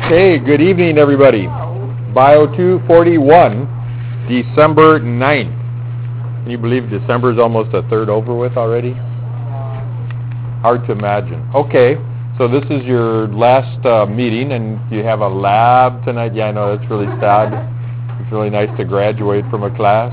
Okay, good evening, everybody. Bio 241, December 9th. Can you believe December is almost a third over with already? Hard to imagine. Okay, so this is your last meeting, and you have a lab tonight. Yeah, I know, that's really sad. It's really nice to graduate from a class.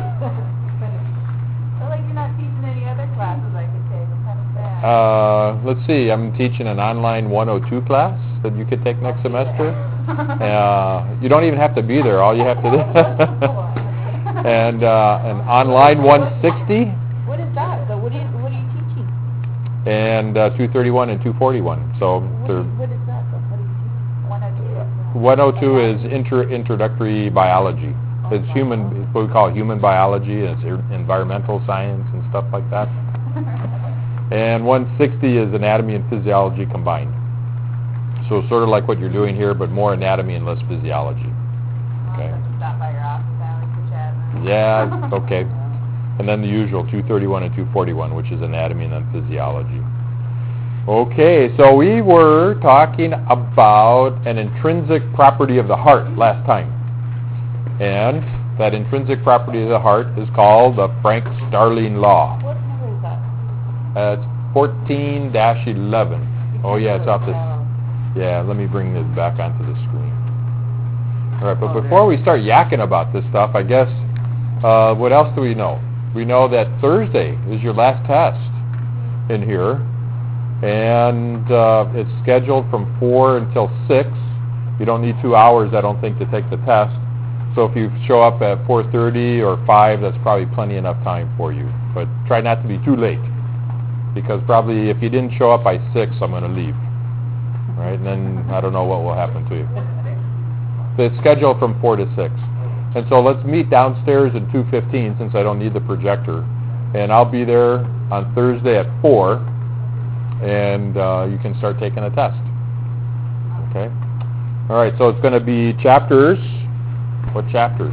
Well, like you're not teaching any other classes I could take. It's kind of sad. Let's see, I'm teaching an online 102 class that you could take next semester. You don't even have to be there. All you have to do. And an online 160. What is that? So what are you teaching? And 231 and 241. So What is that? So what are you teaching? 102 is introductory biology. It's human, what we call human biology, and it's environmental science and stuff like that. And 160 is anatomy and physiology combined. So sort of like what you're doing here, but more anatomy and less physiology. Okay. Stop by your office hours to chat. Yeah, okay. And then the usual 231 and 241, which is anatomy and then physiology. Okay, so we were talking about an intrinsic property of the heart last time. And that intrinsic property of the heart is called the Frank-Starling law. What number is that? It's 14-11. Oh yeah, it's off this. Yeah, let me bring this back onto the screen. All right, but before we start yakking about this stuff, I guess, what else do we know? We know that Thursday is your last test in here, and it's scheduled from 4 until 6. You don't need 2 hours, I don't think, to take the test. So if you show up at 4:30 or 5, that's probably plenty enough time for you. But try not to be too late, because probably if you didn't show up by 6, I'm going to leave. Right, and then I don't know what will happen to you. It's scheduled from 4 to 6. And so let's meet downstairs at 2:15 since I don't need the projector. And I'll be there on Thursday at 4, and you can start taking a test. Okay? All right, so it's going to be chapters. What chapters?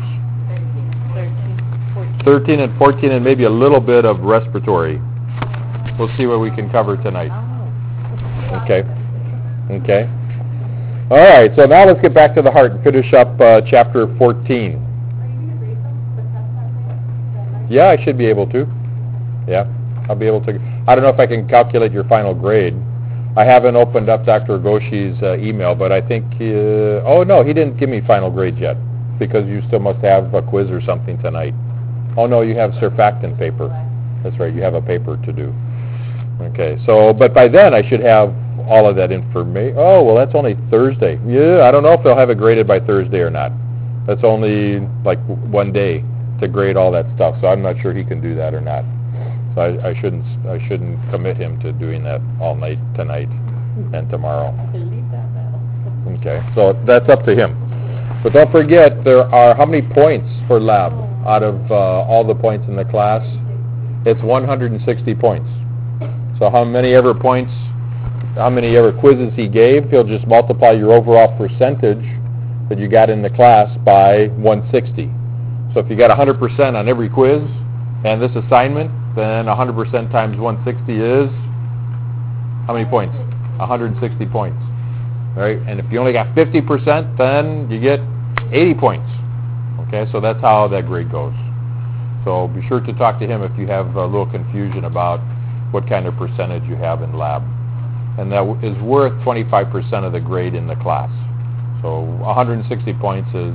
13 and 14, and maybe a little bit of respiratory. We'll see what we can cover tonight. Okay. Okay. All right, so now let's get back to the heart and finish up chapter 14. Yeah, I should be able to. Yeah, I'll be able to. I don't know if I can calculate your final grade. I haven't opened up Dr. Goshi's email, but I think, oh no, he didn't give me final grades yet, because you still must have a quiz or something tonight. Oh no, you have surfactant paper. That's right, you have a paper to do. Okay, so, but by then I should have all of that information. Oh, well, that's only Thursday. Yeah, I don't know if they'll have it graded by Thursday or not. That's only like one day to grade all that stuff, so I'm not sure he can do that or not. So I shouldn't commit him to doing that all night tonight and tomorrow. Okay, so that's up to him. But don't forget, there are how many points for lab out of all the points in the class? It's 160 points. So how many ever quizzes he gave, he'll just multiply your overall percentage that you got in the class by 160. So if you got 100% on every quiz and this assignment, then 100% times 160 is how many points? 160 points. Right? And if you only got 50%, then you get 80 points. Okay, so that's how that grade goes. So be sure to talk to him if you have a little confusion about what kind of percentage you have in lab. And that is worth 25% of the grade in the class. So 160 points is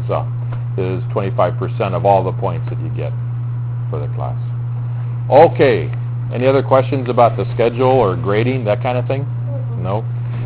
25% of all the points that you get for the class. Okay, any other questions about the schedule or grading, that kind of thing? No?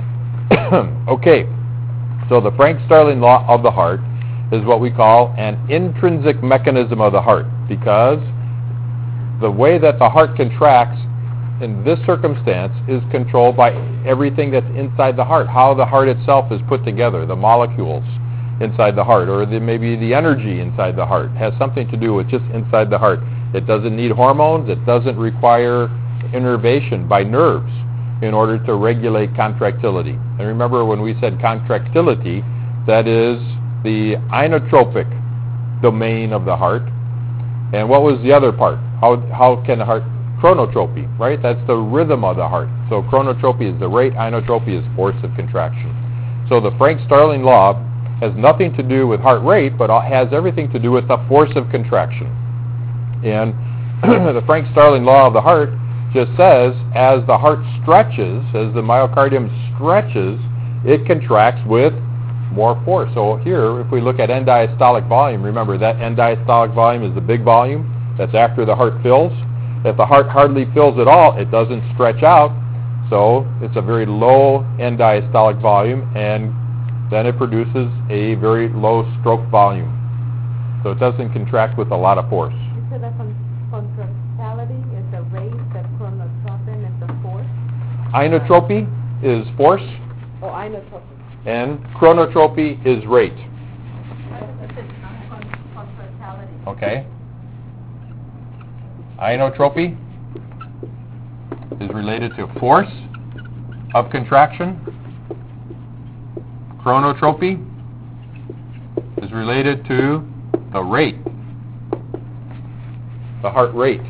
Okay, so the Frank-Starling law of the heart is what we call an intrinsic mechanism of the heart, because the way that the heart contracts in this circumstance is controlled by everything that's inside the heart, how the heart itself is put together, the molecules inside the heart, or maybe the energy inside the heart has something to do with just inside the heart. It doesn't need hormones. It doesn't require innervation by nerves in order to regulate contractility. And remember, when we said contractility, that is the inotropic domain of the heart. And what was the other part? How can the heart? Chronotropy, right? That's the rhythm of the heart. So chronotropy is the rate, inotropy is force of contraction. So the Frank-Starling law has nothing to do with heart rate, but has everything to do with the force of contraction. And the Frank-Starling law of the heart just says as the heart stretches, as the myocardium stretches, it contracts with more force. So here, if we look at end diastolic volume, remember that end diastolic volume is the big volume. That's after the heart fills. If the heart hardly fills at all, it doesn't stretch out. So it's a very low end diastolic volume, and then it produces a very low stroke volume. So it doesn't contract with a lot of force. You said that contractility is the rate, that chronotropin is the force? Inotropy is force, Oh, inotropin. and chronotropy is rate. Contractility. Okay? Inotropy is related to force of contraction. Chronotropy is related to the rate, the heart rate.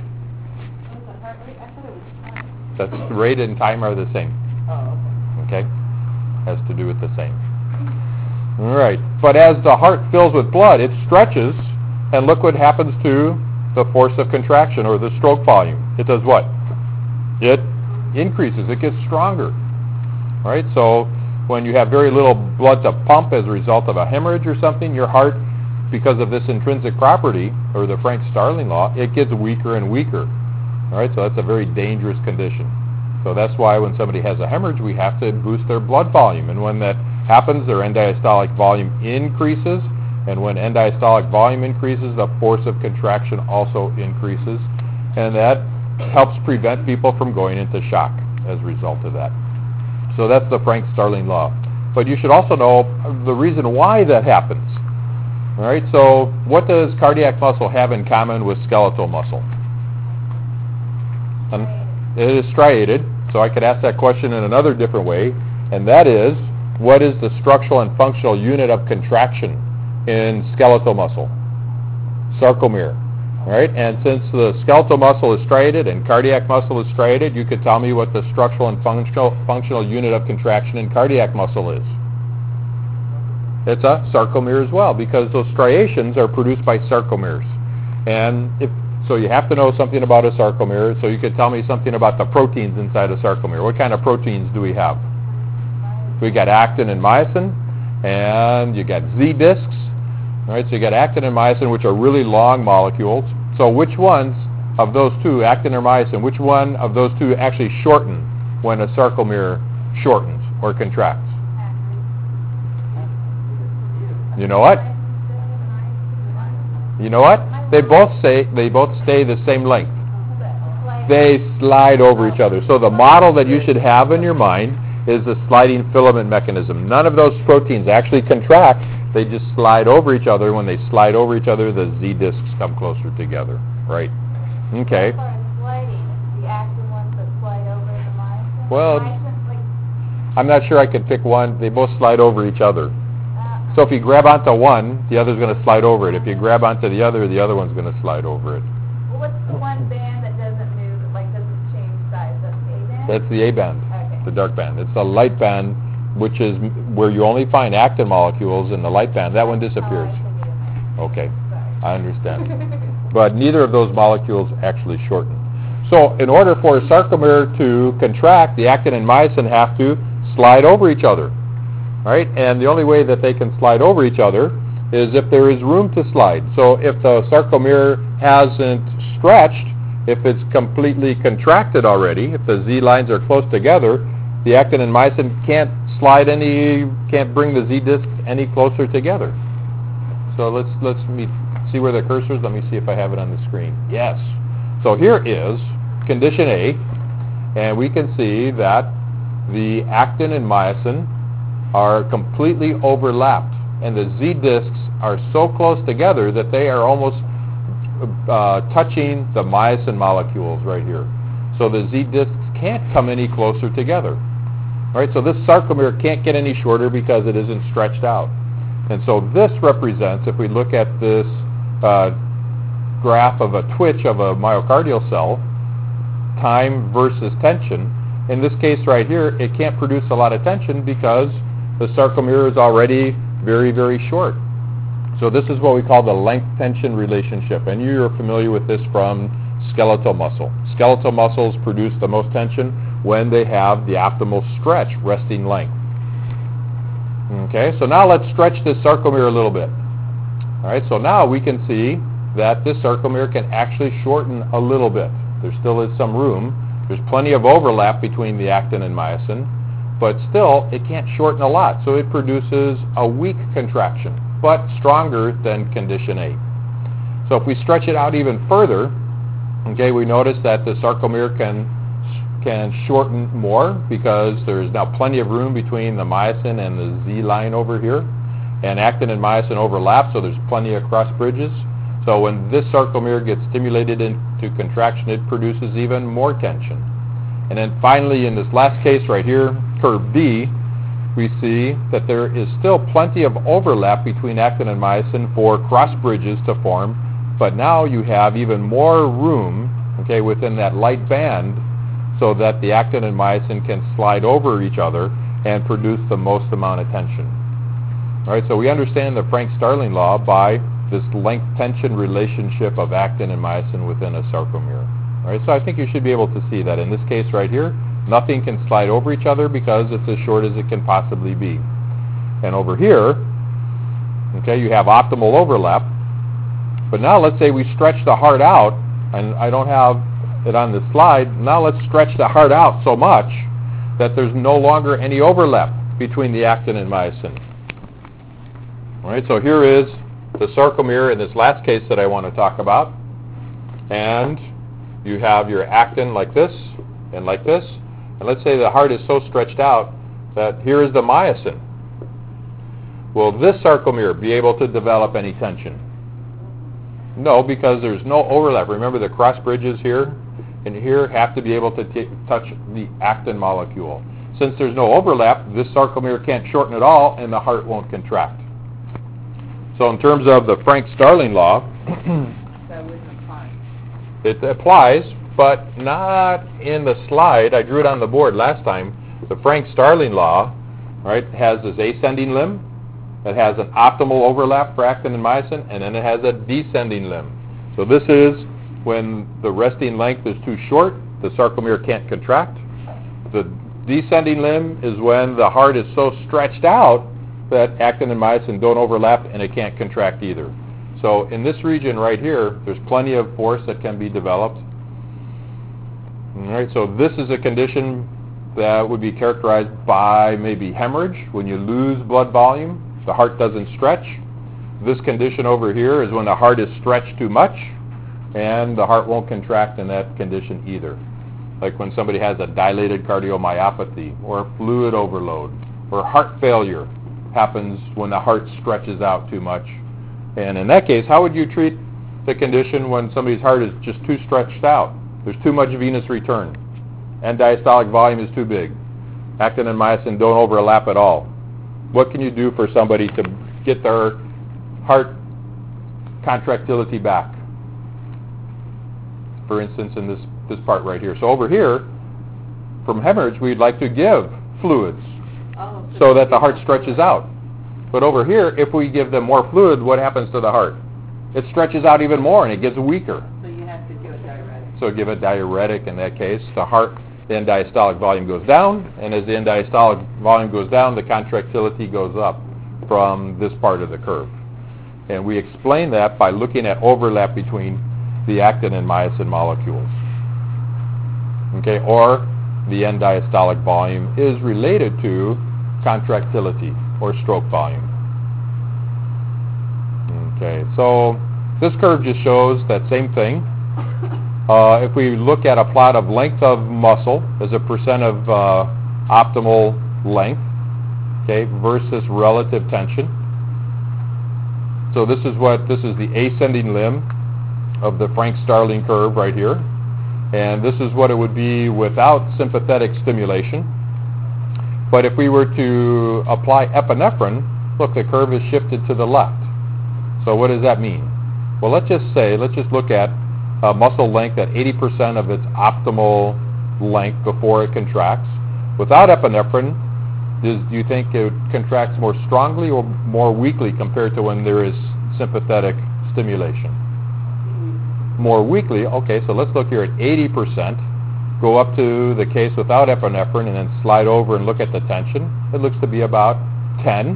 That's rate and time are the same. Oh, Okay? Has to do with the same. All right. But as the heart fills with blood, it stretches, and look what happens to the force of contraction, or the stroke volume. It does what? It increases. It gets stronger. All right? So when you have very little blood to pump as a result of a hemorrhage or something, your heart, because of this intrinsic property, or the Frank-Starling law, it gets weaker and weaker. All right? So that's a very dangerous condition. So that's why when somebody has a hemorrhage, we have to boost their blood volume. And when that happens, their end diastolic volume increases. And when end diastolic volume increases, the force of contraction also increases. And that helps prevent people from going into shock as a result of that. So that's the Frank-Starling law. But you should also know the reason why that happens. All right, so what does cardiac muscle have in common with skeletal muscle? It is striated, so I could ask that question in another different way, and that is, what is the structural and functional unit of contraction in skeletal muscle? Sarcomere. All right, and since the skeletal muscle is striated and cardiac muscle is striated, you could tell me what the structural and functional unit of contraction in cardiac muscle is. It's a sarcomere as well, because those striations are produced by sarcomeres. And so you have to know something about a sarcomere, so you could tell me something about the proteins inside a sarcomere. What kind of proteins do we have? We got actin and myosin, and you got Z discs. All right, so you got actin and myosin, which are really long molecules. So which ones of those two, actin or myosin, which one of those two actually shorten when a sarcomere shortens or contracts? You know what? You know what? They both stay the same length. They slide over each other. So the model that you should have in your mind is the sliding filament mechanism. None of those proteins actually contract. They just slide over each other. When they slide over each other, the Z discs come closer together. Right. Okay. Well, I'm not sure I could pick one. They both slide over each other. So if you grab onto one, the other's going to slide over it. If you grab onto the other one's going to slide over it. Well, what's the one band that doesn't move, like doesn't change size? That's the A band? That's the A band, Okay. the dark band. It's a light band, which is where you only find actin molecules in the light band. That one disappears. Okay, I understand. But neither of those molecules actually shorten. So in order for a sarcomere to contract, the actin and myosin have to slide over each other. Right? And the only way that they can slide over each other is if there is room to slide. So if the sarcomere hasn't stretched, if it's completely contracted already, if the Z lines are close together, the actin and myosin can't bring the Z discs any closer together. So let's see where the cursor is. Let me see if I have it on the screen. Yes. So here is condition A, and we can see that the actin and myosin are completely overlapped, and the Z discs are so close together that they are almost touching the myosin molecules right here. So the Z discs can't come any closer together. All right, so this sarcomere can't get any shorter because it isn't stretched out. And so this represents, if we look at this graph of a twitch of a myocardial cell, time versus tension. In this case right here, it can't produce a lot of tension because the sarcomere is already very, very short. So this is what we call the length-tension relationship, and you're familiar with this from skeletal muscle. Skeletal muscles produce the most tension when they have the optimal stretch, resting length. Okay, so now let's stretch this sarcomere a little bit. All right, so now we can see that this sarcomere can actually shorten a little bit. There still is some room. There's plenty of overlap between the actin and myosin, but still it can't shorten a lot, so it produces a weak contraction, but stronger than condition A. So if we stretch it out even further, okay, we notice that the sarcomere can shorten more because there's now plenty of room between the myosin and the Z line over here, and actin and myosin overlap, so there's plenty of cross bridges. So when this sarcomere gets stimulated into contraction, it produces even more tension. And then finally, in this last case right here, curve B, we see that there is still plenty of overlap between actin and myosin for cross bridges to form, but now you have even more room, okay, within that light band so that the actin and myosin can slide over each other and produce the most amount of tension. All right, so we understand the Frank-Starling law by this length-tension relationship of actin and myosin within a sarcomere. All right, so I think you should be able to see that in this case right here, nothing can slide over each other because it's as short as it can possibly be. And over here, okay, you have optimal overlap. But now let's say we stretch the heart out, and I don't have it on the slide. Now let's stretch the heart out so much that there's no longer any overlap between the actin and myosin. All right, so here is the sarcomere in this last case that I want to talk about. And you have your actin like this and like this. And let's say the heart is so stretched out that here is the myosin. Will this sarcomere be able to develop any tension? No, because there's no overlap. Remember, the cross bridges here and here have to be able to touch the actin molecule. Since there's no overlap, this sarcomere can't shorten at all, and the heart won't contract. So in terms of the Frank-Starling law, That wouldn't apply. it applies, but not in the slide. I drew it on the board last time. The Frank-Starling law, right, has this ascending limb. It has an optimal overlap for actin and myosin, and then it has a descending limb. So this is when the resting length is too short, the sarcomere can't contract. The descending limb is when the heart is so stretched out that actin and myosin don't overlap and it can't contract either. So in this region right here, there's plenty of force that can be developed. All right, so this is a condition that would be characterized by maybe hemorrhage, when you lose blood volume. The heart doesn't stretch. This condition over here is when the heart is stretched too much, and the heart won't contract in that condition either. Like when somebody has a dilated cardiomyopathy, or fluid overload, or heart failure happens when the heart stretches out too much. And in that case, how would you treat the condition when somebody's heart is just too stretched out? There's too much venous return, and diastolic volume is too big. Actin and myosin don't overlap at all. What can you do for somebody to get their heart contractility back? For instance, in this part right here. So over here, from hemorrhage, we'd like to give fluids so that the heart stretches out. But over here, if we give them more fluid, what happens to the heart? It stretches out even more and it gets weaker. So you have to give a diuretic. So give a diuretic in that case. The heart, the end diastolic volume goes down, and as the end diastolic volume goes down, the contractility goes up from this part of the curve. And we explain that by looking at overlap between the actin and myosin molecules. Okay, or the end diastolic volume is related to contractility or stroke volume. Okay, so this curve just shows that same thing. If we look at a plot of length of muscle as a percent of optimal length, okay, versus relative tension. So this is the ascending limb of the Frank-Starling curve right here. And this is what it would be without sympathetic stimulation. But if we were to apply epinephrine, look, the curve is shifted to the left. So what does that mean? Well, let's just look at muscle length at 80% of its optimal length before it contracts. Without epinephrine, Do you think it contracts more strongly or more weakly compared to when there is sympathetic stimulation? More weakly. Okay, so let's look here at 80%. Go up to the case without epinephrine and then slide over and look at the tension. It looks to be about 10%.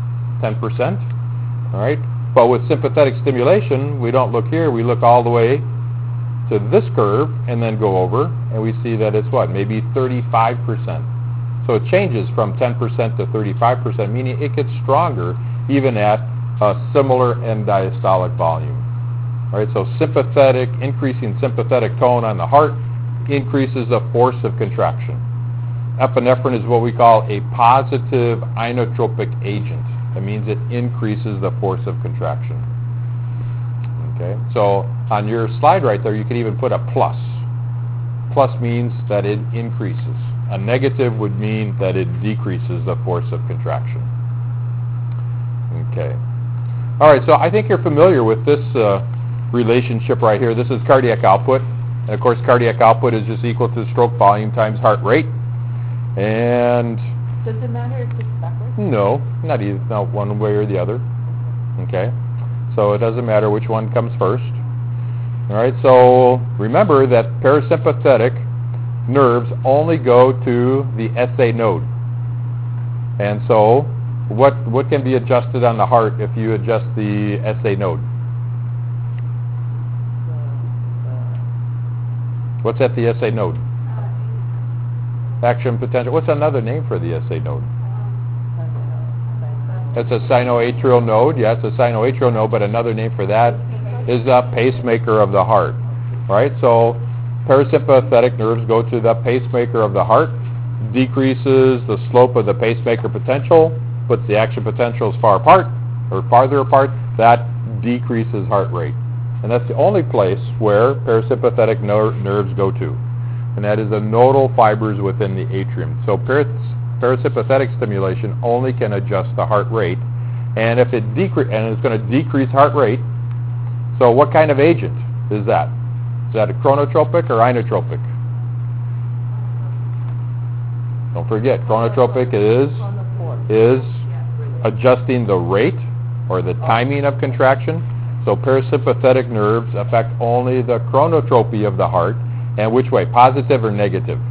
All right. But with sympathetic stimulation, we don't look here. We look all the way to this curve and then go over, and we see that it's what? Maybe 35%. So it changes from 10% to 35%, meaning it gets stronger even at a similar end diastolic volume. All right. So increasing sympathetic tone on the heart increases the force of contraction. Epinephrine is what we call a positive inotropic agent. That means it increases the force of contraction. Okay, so on your slide right there, you could even put a plus. Plus means that it increases. A negative would mean that it decreases the force of contraction. Okay. All right, so I think you're familiar with this relationship right here. This is cardiac output. And of course, cardiac output is just equal to stroke volume times heart rate. And does it matter if it's backwards? no, not either, not one way or the other. Okay, so it doesn't matter which one comes first. All right, so remember that parasympathetic nerves only go to the SA node. And so what can be adjusted on the heart if you adjust the SA node? What's at the SA node? Action potential. What's another name for the SA node? It's a sinoatrial node. Yeah, it's a sinoatrial node, but another name for that is the pacemaker of the heart. Right? So parasympathetic nerves go to the pacemaker of the heart, decreases the slope of the pacemaker potential, puts the action potentials far apart or farther apart. That decreases heart rate. And that's the only place where parasympathetic nerves go to. And that is the nodal fibers within the atrium. So parasympathetic stimulation only can adjust the heart rate. And if it it's going to decrease heart rate. So what kind of agent is that? Is that a chronotropic or inotropic? Don't forget, chronotropic is adjusting the rate or the timing of contraction. So parasympathetic nerves affect only the chronotropy of the heart. And which way? Positive or negative?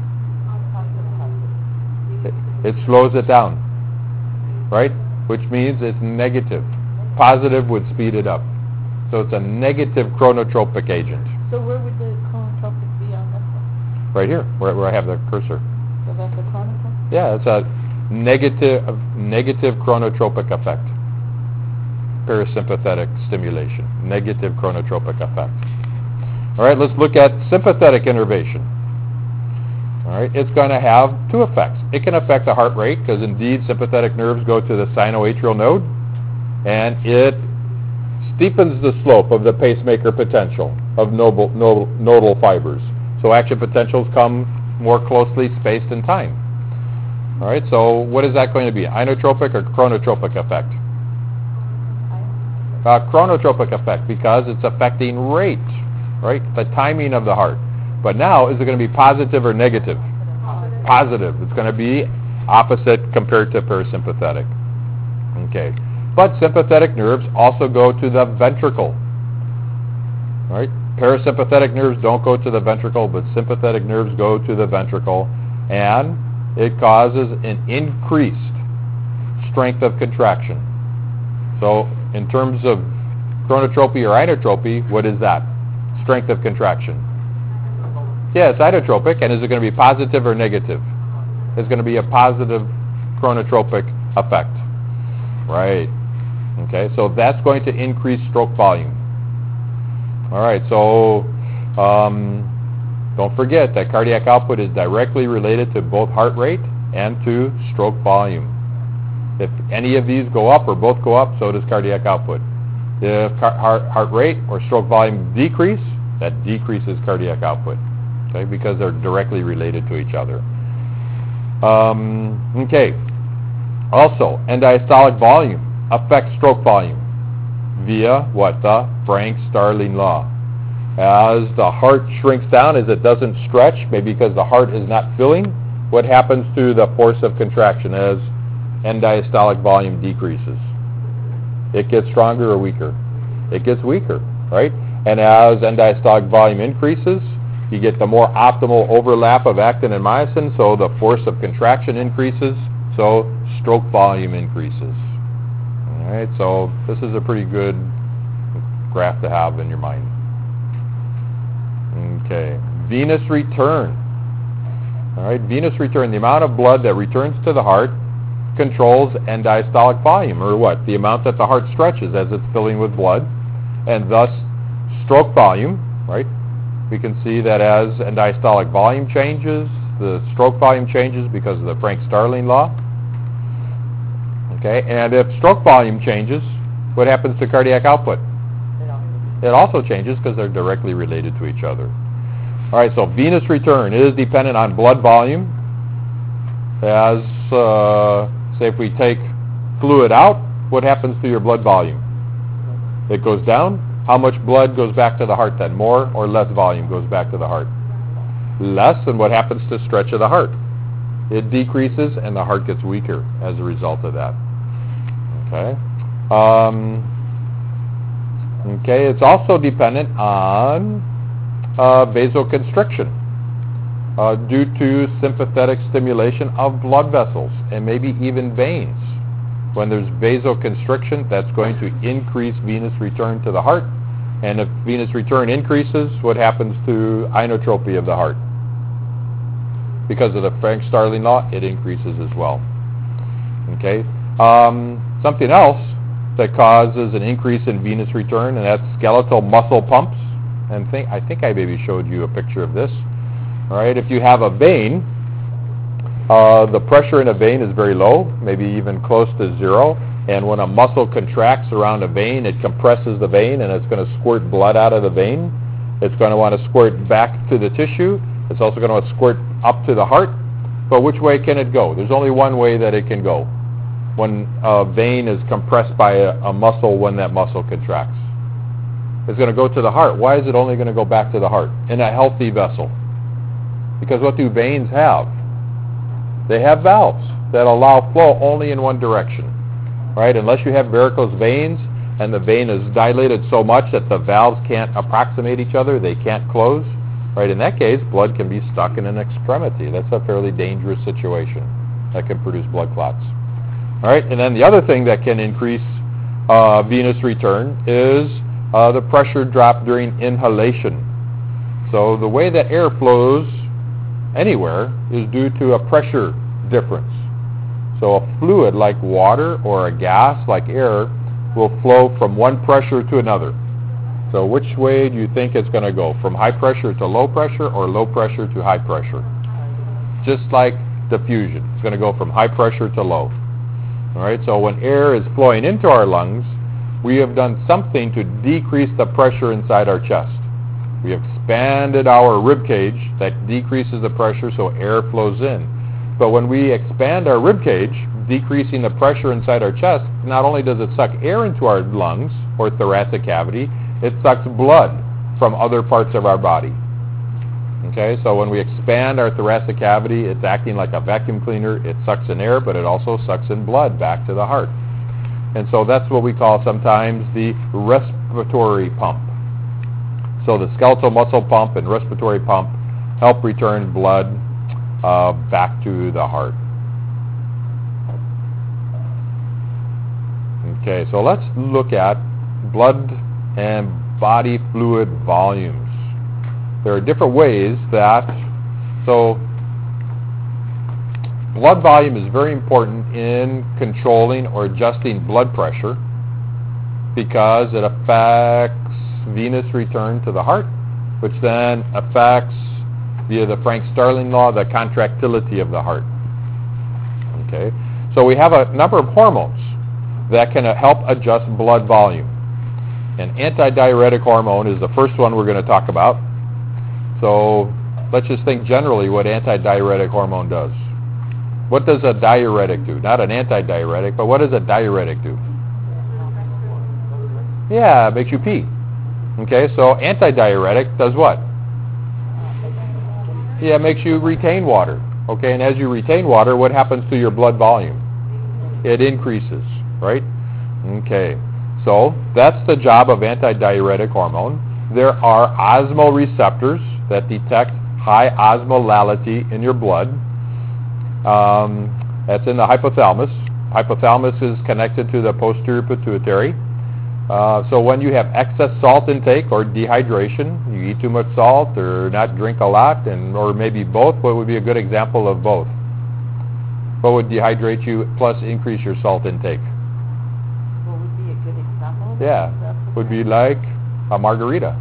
It slows it down. Right? Which means it's negative. Positive would speed it up. So it's a negative chronotropic agent. So where would the chronotropic be on this one? Right here, where I have the cursor. So that's a chronotropic? Yeah, it's a negative chronotropic effect. Parasympathetic stimulation. Negative chronotropic effect. All right, let's look at sympathetic innervation. All right, it's going to have two effects. It can affect the heart rate because indeed sympathetic nerves go to the sinoatrial node, and it steepens the slope of the pacemaker potential of nodal fibers. So action potentials come more closely spaced in time. All right, so what is that going to be? Inotropic or chronotropic effect? Chronotropic effect because it's affecting rate. Right? The timing of the heart. But now, is it going to be positive or negative? Positive. It's going to be opposite compared to parasympathetic. Okay. But sympathetic nerves also go to the ventricle. Right? Parasympathetic nerves don't go to the ventricle, but sympathetic nerves go to the ventricle, and it causes an increased strength of contraction. So, in terms of chronotropy or inotropy, what is that? Strength of contraction. Yeah, it's inotropic, and is it going to be positive or negative? It's going to be a positive chronotropic effect. Right. Okay, so that's going to increase stroke volume. All right, so don't forget that cardiac output is directly related to both heart rate and to stroke volume. If any of these go up or both go up, so does cardiac output. If heart rate or stroke volume decrease, that decreases cardiac output, okay, because they're directly related to each other. Okay. Also, end diastolic volume affects stroke volume via what? The Frank-Starling law. As the heart shrinks down, as it doesn't stretch, maybe because the heart is not filling, what happens to the force of contraction as end diastolic volume decreases? It gets stronger or weaker? It gets weaker, right? And as end diastolic volume increases, you get the more optimal overlap of actin and myosin, so the force of contraction increases, so stroke volume increases. All right, so this is a pretty good graph to have in your mind. Okay, venous return. All right, venous return, the amount of blood that returns to the heart controls end diastolic volume, or what? The amount that the heart stretches as it's filling with blood, and thus stroke volume, right? We can see that as end diastolic volume changes, the stroke volume changes because of the Frank-Starling law. Okay, and if stroke volume changes, what happens to cardiac output? It also changes because they're directly related to each other. All right, so venous return is dependent on blood volume. As, say if we take fluid out, what happens to your blood volume? It goes down. How much blood goes back to the heart then? More or less volume goes back to the heart? Less, and what happens to stretch of the heart? It decreases and the heart gets weaker as a result of that. Okay. Okay, it's also dependent on vasoconstriction due to sympathetic stimulation of blood vessels and maybe even veins. When there's vasoconstriction, that's going to increase venous return to the heart. And if venous return increases, what happens to inotropy of the heart? Because of the Frank-Starling law, it increases as well. Okay. Something else that causes an increase in venous return, and that's skeletal muscle pumps. And I think I maybe showed you a picture of this. All right. If you have a vein, the pressure in a vein is very low, maybe even close to zero. And when a muscle contracts around a vein, it compresses the vein, and it's going to squirt blood out of the vein. It's going to want to squirt back to the tissue. It's also going to want to squirt up to the heart. But which way can it go? There's only one way that it can go. When a vein is compressed by a muscle, when that muscle contracts, it's going to go to the heart. Why is it only going to go back to the heart in a healthy vessel? Because what do veins have? They have valves that allow flow only in one direction, right? Unless you have varicose veins and the vein is dilated so much that the valves can't approximate each other, they can't close, right? In that case, blood can be stuck in an extremity. That's a fairly dangerous situation that can produce blood clots. All right, and then the other thing that can increase venous return is the pressure drop during inhalation. So the way that air flows anywhere is due to a pressure difference. So a fluid like water or a gas like air will flow from one pressure to another. So which way do you think it's going to go? From high pressure to low pressure or low pressure to high pressure? Just like diffusion. It's going to go from high pressure to low. All right, so when air is flowing into our lungs, we have done something to decrease the pressure inside our chest. We have expanded our rib cage. That decreases the pressure so air flows in. But when we expand our rib cage, decreasing the pressure inside our chest, not only does it suck air into our lungs or thoracic cavity, it sucks blood from other parts of our body. Okay, so when we expand our thoracic cavity, it's acting like a vacuum cleaner. It sucks in air, but it also sucks in blood back to the heart. And so that's what we call sometimes the respiratory pump. So the skeletal muscle pump and respiratory pump help return blood back to the heart. Okay, so let's look at blood and body fluid volumes. There are different ways that, so blood volume is very important in controlling or adjusting blood pressure because it affects venous return to the heart, which then affects, via the Frank-Starling law, the contractility of the heart. Okay, so we have a number of hormones that can help adjust blood volume. And antidiuretic hormone is the first one we're going to talk about. So let's just think generally what antidiuretic hormone does. What does a diuretic do? Not an antidiuretic, but what does a diuretic do? Yeah, it makes you pee. Okay, so antidiuretic does what? Yeah, it makes you retain water. Okay, and as you retain water, what happens to your blood volume? It increases, right? Okay, so that's the job of antidiuretic hormone. There are osmoreceptors that detect high osmolality in your blood. That's in the hypothalamus. Hypothalamus is connected to the posterior pituitary. So when you have excess salt intake or dehydration, you eat too much salt or not drink a lot, or maybe both, what would be a good example of both? What would dehydrate you plus increase your salt intake? What would be a good example? Yeah, would be like a margarita.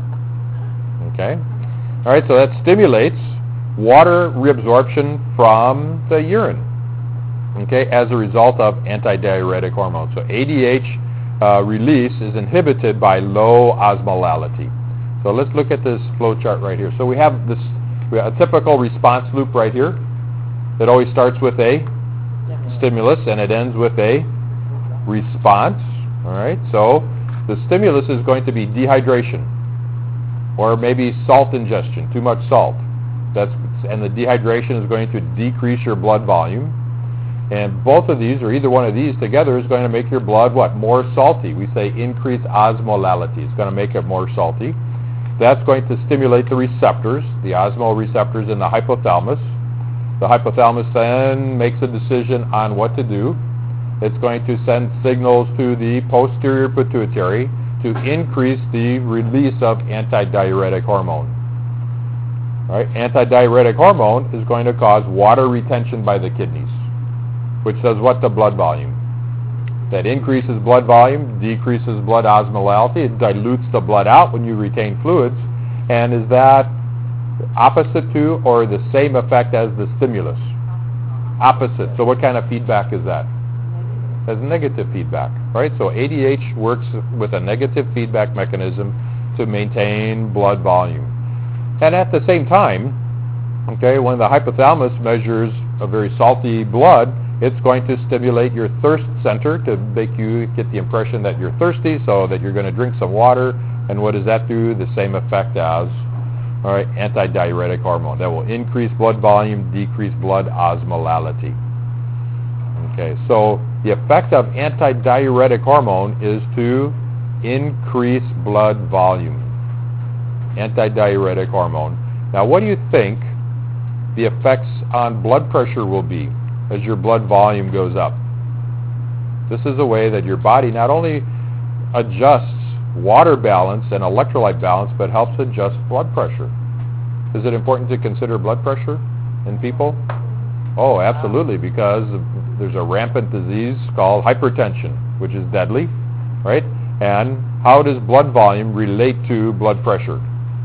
Okay? All right, so that stimulates water reabsorption from the urine, okay, as a result of antidiuretic hormone. So ADH release is inhibited by low osmolality. So let's look at this flow chart right here. So we have a typical response loop right here. It always starts with a stimulus and it ends with a response. All right, so the stimulus is going to be dehydration or maybe salt ingestion, too much salt. And the dehydration is going to decrease your blood volume. And both of these, or either one of these together, is going to make your blood, what? More salty. We say increased osmolality. It's going to make it more salty. That's going to stimulate the receptors, the osmoreceptors in the hypothalamus. The hypothalamus then makes a decision on what to do. It's going to send signals to the posterior pituitary to increase the release of antidiuretic hormone. All right? Antidiuretic hormone is going to cause water retention by the kidneys, which does what to blood volume? That increases blood volume, decreases blood osmolality. It dilutes the blood out when you retain fluids. And is that opposite to or the same effect as the stimulus? Opposite. So what kind of feedback is that? Has negative feedback, right? So ADH works with a negative feedback mechanism to maintain blood volume. And at the same time, okay, when the hypothalamus measures a very salty blood, it's going to stimulate your thirst center to make you get the impression that you're thirsty, so that you're going to drink some water. And what does that do? The same effect as, all right, antidiuretic hormone. That will increase blood volume, decrease blood osmolality. Okay, so the effect of antidiuretic hormone is to increase blood volume. Antidiuretic hormone. Now, what do you think the effects on blood pressure will be as your blood volume goes up? This is a way that your body not only adjusts water balance and electrolyte balance, but helps adjust blood pressure. Is it important to consider blood pressure in people? Oh, absolutely, because there's a rampant disease called hypertension, which is deadly, right? And how does blood volume relate to blood pressure?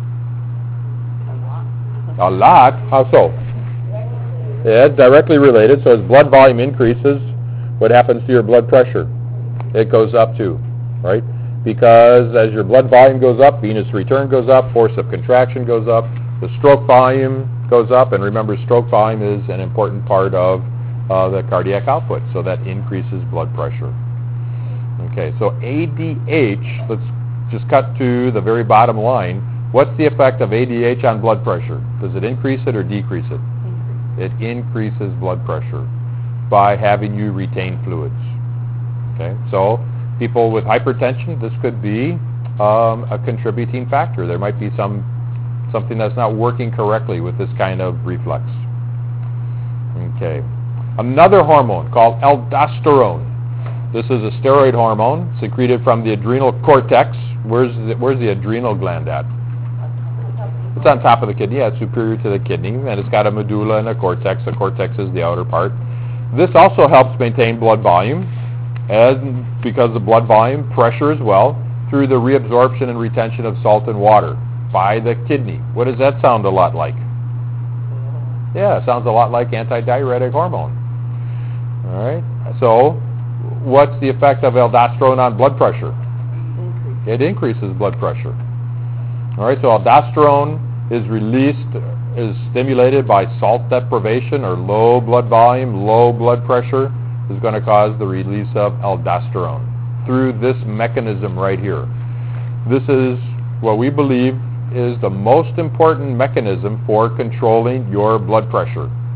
A lot. How so? Yeah, directly related. So as blood volume increases, what happens to your blood pressure? It goes up too, right? Because as your blood volume goes up, venous return goes up, force of contraction goes up, the stroke volume goes up, and remember, stroke volume is an important part of the cardiac output, so that increases blood pressure. Okay, so ADH, let's just cut to the very bottom line. What's the effect of ADH on blood pressure? Does it increase it or decrease it? It increases blood pressure by having you retain fluids. Okay, so people with hypertension, this could be a contributing factor. There might be something that's not working correctly with this kind of reflex. Okay, another hormone called aldosterone. This is a steroid hormone secreted from the adrenal cortex. Where's the adrenal gland at? It's on top of the kidney. Yeah, it's superior to the kidney, and it's got a medulla and a cortex. The cortex is the outer part. This also helps maintain blood volume, and because of blood volume, pressure as well, through the reabsorption and retention of salt and water by the kidney. What does that sound a lot like? Yeah, it sounds a lot like antidiuretic hormone. All right. So, what's the effect of aldosterone on blood pressure? It increases blood pressure. All right. So aldosterone is stimulated by salt deprivation or low blood volume, low blood pressure is going to cause the release of aldosterone through this mechanism right here. This is what we believe is the most important mechanism for controlling your blood pressure.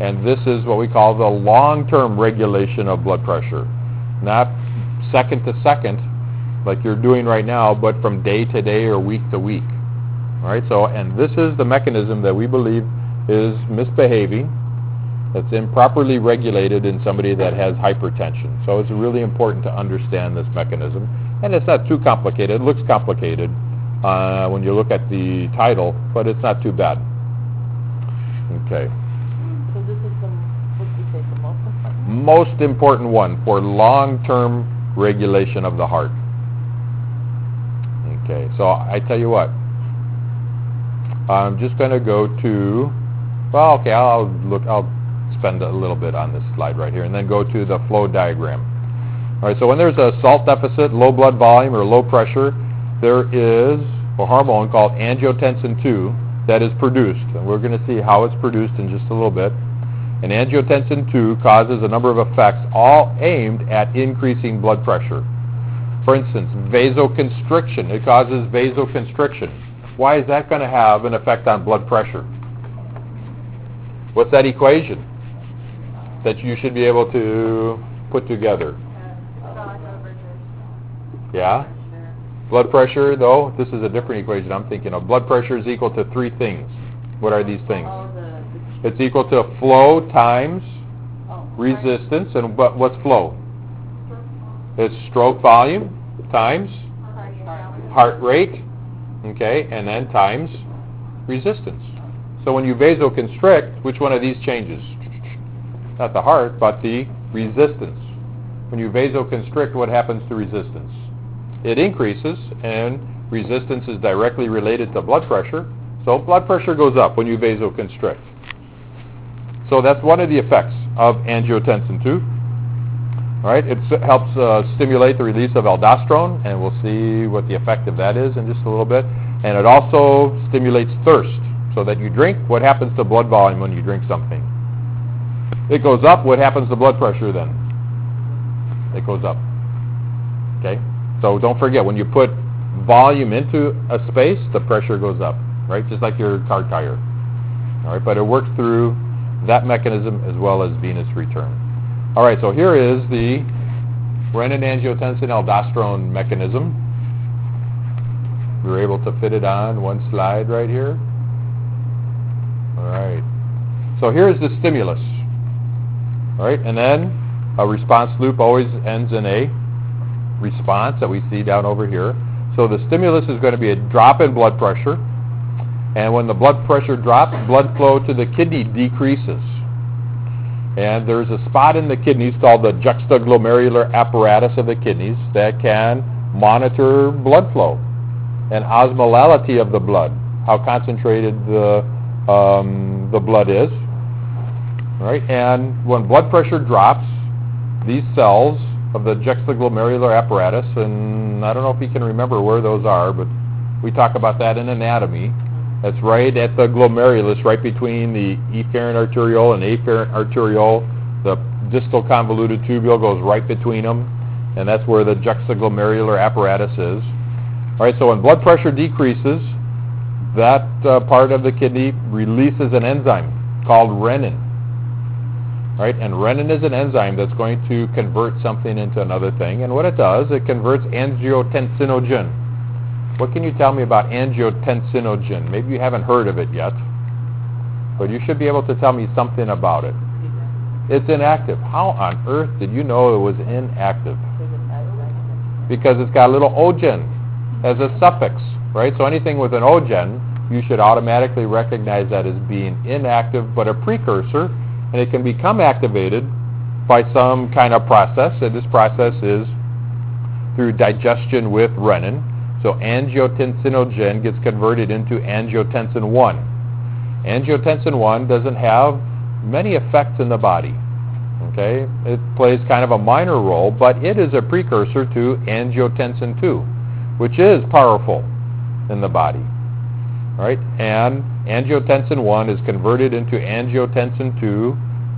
And this is what we call the long-term regulation of blood pressure. Not second to second, like you're doing right now, but from day to day or week to week. All right, so, and this is the mechanism that we believe is misbehaving, that's improperly regulated in somebody that has hypertension. So it's really important to understand this mechanism. And it's not too complicated. It looks complicated when you look at the title, but it's not too bad. Okay. So this is the, what did you say, the most important? Most important one for long-term regulation of the heart. Okay, so I tell you what, I'm just going to go to, well, okay, I'll spend a little bit on this slide right here, and then go to the flow diagram. All right, so when there's a salt deficit, low blood volume, or low pressure, there is a hormone called angiotensin II that is produced, and we're going to see how it's produced in just a little bit. And angiotensin II causes a number of effects, all aimed at increasing blood pressure. For instance, vasoconstriction. It causes vasoconstriction. Why is that going to have an effect on blood pressure? What's that equation that you should be able to put together? Yeah? Blood pressure, though, this is a different equation I'm thinking of. Blood pressure is equal to three things. What are these things? It's equal to flow times resistance. And what's flow? It's stroke volume times heart rate, okay, and then times resistance. So when you vasoconstrict, which one of these changes? Not the heart, but the resistance. When you vasoconstrict, what happens to resistance? It increases, and resistance is directly related to blood pressure. So blood pressure goes up when you vasoconstrict. So that's one of the effects of angiotensin II. All right, it helps stimulate the release of aldosterone, and we'll see what the effect of that is in just a little bit. And it also stimulates thirst, so that you drink. What happens to blood volume when you drink something? It goes up. What happens to blood pressure then? It goes up. Okay? So don't forget, when you put volume into a space, the pressure goes up, right? Just like your car tire. All right, but it works through that mechanism as well as venous return. All right, so here is the renin-angiotensin-aldosterone mechanism. We were able to fit it on one slide right here. All right. So here's the stimulus. All right, and then a response loop always ends in a response that we see down over here. So the stimulus is going to be a drop in blood pressure. And when the blood pressure drops, blood flow to the kidney decreases. And there's a spot in the kidneys called the juxtaglomerular apparatus of the kidneys that can monitor blood flow and osmolality of the blood, how concentrated the blood is. Right? And when blood pressure drops, these cells of the juxtaglomerular apparatus, and I don't know if you can remember where those are, but we talk about that in anatomy. That's right at the glomerulus, right between the efferent arteriole and afferent arteriole. The distal convoluted tubule goes right between them, and that's where the juxtaglomerular apparatus is. All right, so when blood pressure decreases, that part of the kidney releases an enzyme called renin. All right, and renin is an enzyme that's going to convert something into another thing, and what it does, it converts angiotensinogen. What can you tell me about angiotensinogen? Maybe you haven't heard of it yet, but you should be able to tell me something about it. It's inactive. How on earth did you know it was inactive? Because it's got a little ogen as a suffix, right? So anything with an ogen, you should automatically recognize that as being inactive, but a precursor, and it can become activated by some kind of process, and this process is through digestion with renin. So angiotensinogen gets converted into angiotensin I. Angiotensin I doesn't have many effects in the body. Okay? It plays kind of a minor role, but it is a precursor to angiotensin II, which is powerful in the body. All right? And angiotensin I is converted into angiotensin II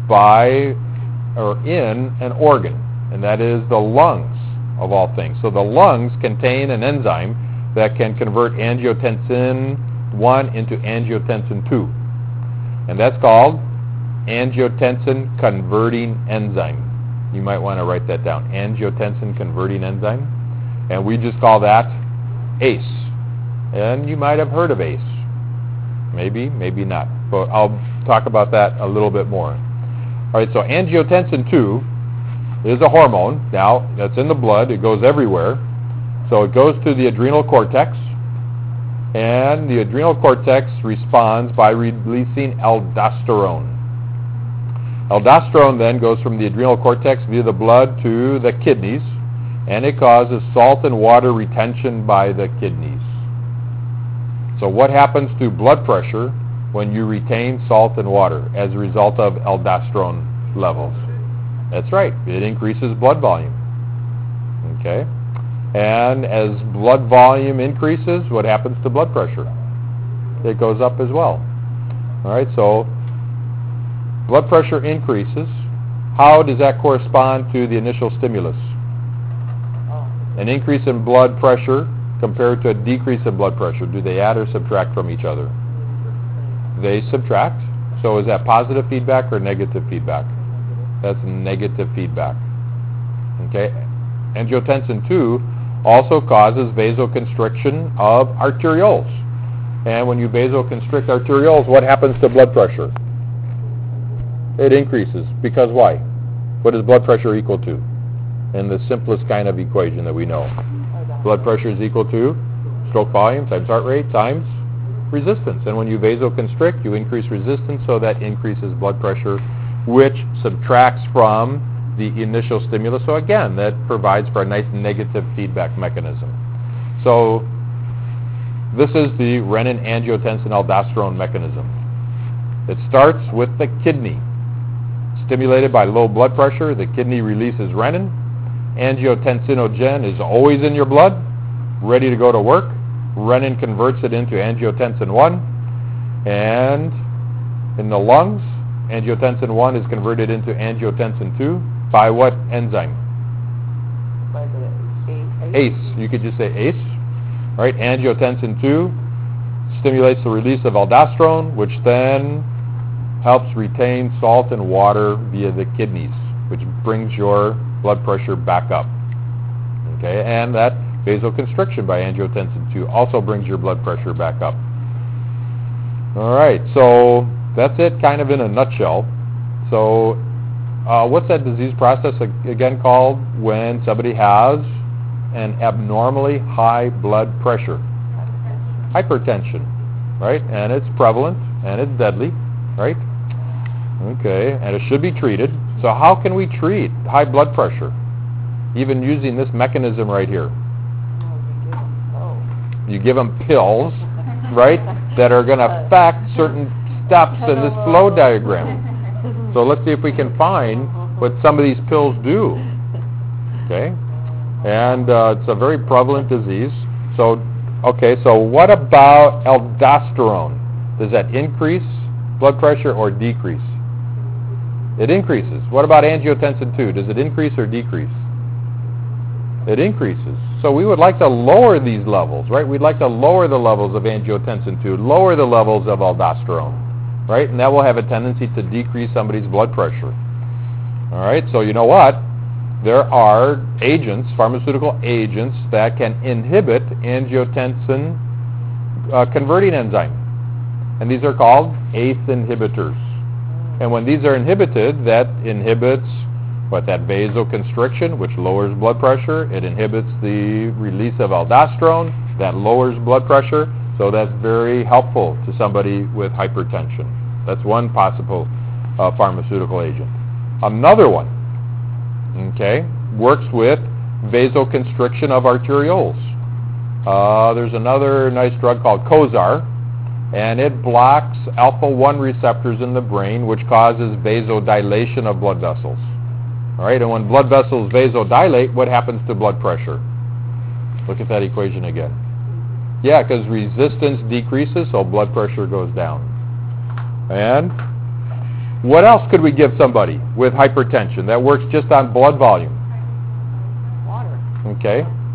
by or in an organ, and that is the lungs. Of all things. So the lungs contain an enzyme that can convert angiotensin I into angiotensin II. And that's called angiotensin converting enzyme. You might want to write that down, angiotensin converting enzyme. And we just call that ACE. And you might have heard of ACE. Maybe, maybe not. But I'll talk about that a little bit more. All right, so angiotensin 2 is a hormone. Now, that's in the blood. It goes everywhere. So it goes to the adrenal cortex. And the adrenal cortex responds by releasing aldosterone. Aldosterone then goes from the adrenal cortex via the blood to the kidneys, and it causes salt and water retention by the kidneys. So what happens to blood pressure when you retain salt and water as a result of aldosterone levels? That's right, it increases blood volume. Okay? And as blood volume increases, what happens to blood pressure? It goes up as well. All right, so blood pressure increases. How does that correspond to the initial stimulus? An increase in blood pressure compared to a decrease in blood pressure. Do they add or subtract from each other? They subtract. So is that positive feedback or negative feedback? That's negative feedback. Okay. Angiotensin 2 also causes vasoconstriction of arterioles. And when you vasoconstrict arterioles, what happens to blood pressure? It increases. Because why? What is blood pressure equal to? In the simplest kind of equation that we know. Blood pressure is equal to stroke volume times heart rate times resistance. And when you vasoconstrict, you increase resistance, so that increases blood pressure, which subtracts from the initial stimulus. So again, that provides for a nice negative feedback mechanism. So this is the renin-angiotensin-aldosterone mechanism. It starts with the kidney. Stimulated by low blood pressure, the kidney releases renin. Angiotensinogen is always in your blood, ready to go to work. Renin converts it into angiotensin 1. And in the lungs, angiotensin 1 is converted into angiotensin 2 by what enzyme? By the ACE. You could just say ACE. Right? Angiotensin 2 stimulates the release of aldosterone, which then helps retain salt and water via the kidneys, which brings your blood pressure back up. Okay, and that vasoconstriction by angiotensin 2 also brings your blood pressure back up. All right, so that's it kind of in a nutshell. So what's that disease process again called when somebody has an abnormally high blood pressure? Hypertension, right? And it's prevalent and it's deadly, right? Okay, and it should be treated. So how can we treat high blood pressure? Even using this mechanism right here. You give them pills, right, that are going to affect certain steps in this flow diagram. So let's see if we can find what some of these pills do. Okay, and it's a very prevalent disease. So, okay, so what about aldosterone? Does that increase blood pressure or decrease? It increases. What about angiotensin 2? Does it increase or decrease? It increases. So we would like to lower these levels, right? We'd like to lower the levels of angiotensin 2, lower the levels of aldosterone, right? And that will have a tendency to decrease somebody's blood pressure. All right, so you know what? There are agents, pharmaceutical agents, that can inhibit angiotensin converting enzyme. And these are called ACE inhibitors. And when these are inhibited, that inhibits that vasoconstriction, which lowers blood pressure. It inhibits the release of aldosterone, that lowers blood pressure. So that's very helpful to somebody with hypertension. That's one possible pharmaceutical agent. Another one, okay, works with vasoconstriction of arterioles. There's another nice drug called Cozar, and it blocks alpha-1 receptors in the brain, which causes vasodilation of blood vessels. All right, and when blood vessels vasodilate, what happens to blood pressure? Look at that equation again. Yeah, because resistance decreases, so blood pressure goes down. And what else could we give somebody with hypertension that works just on blood volume? Water. Okay.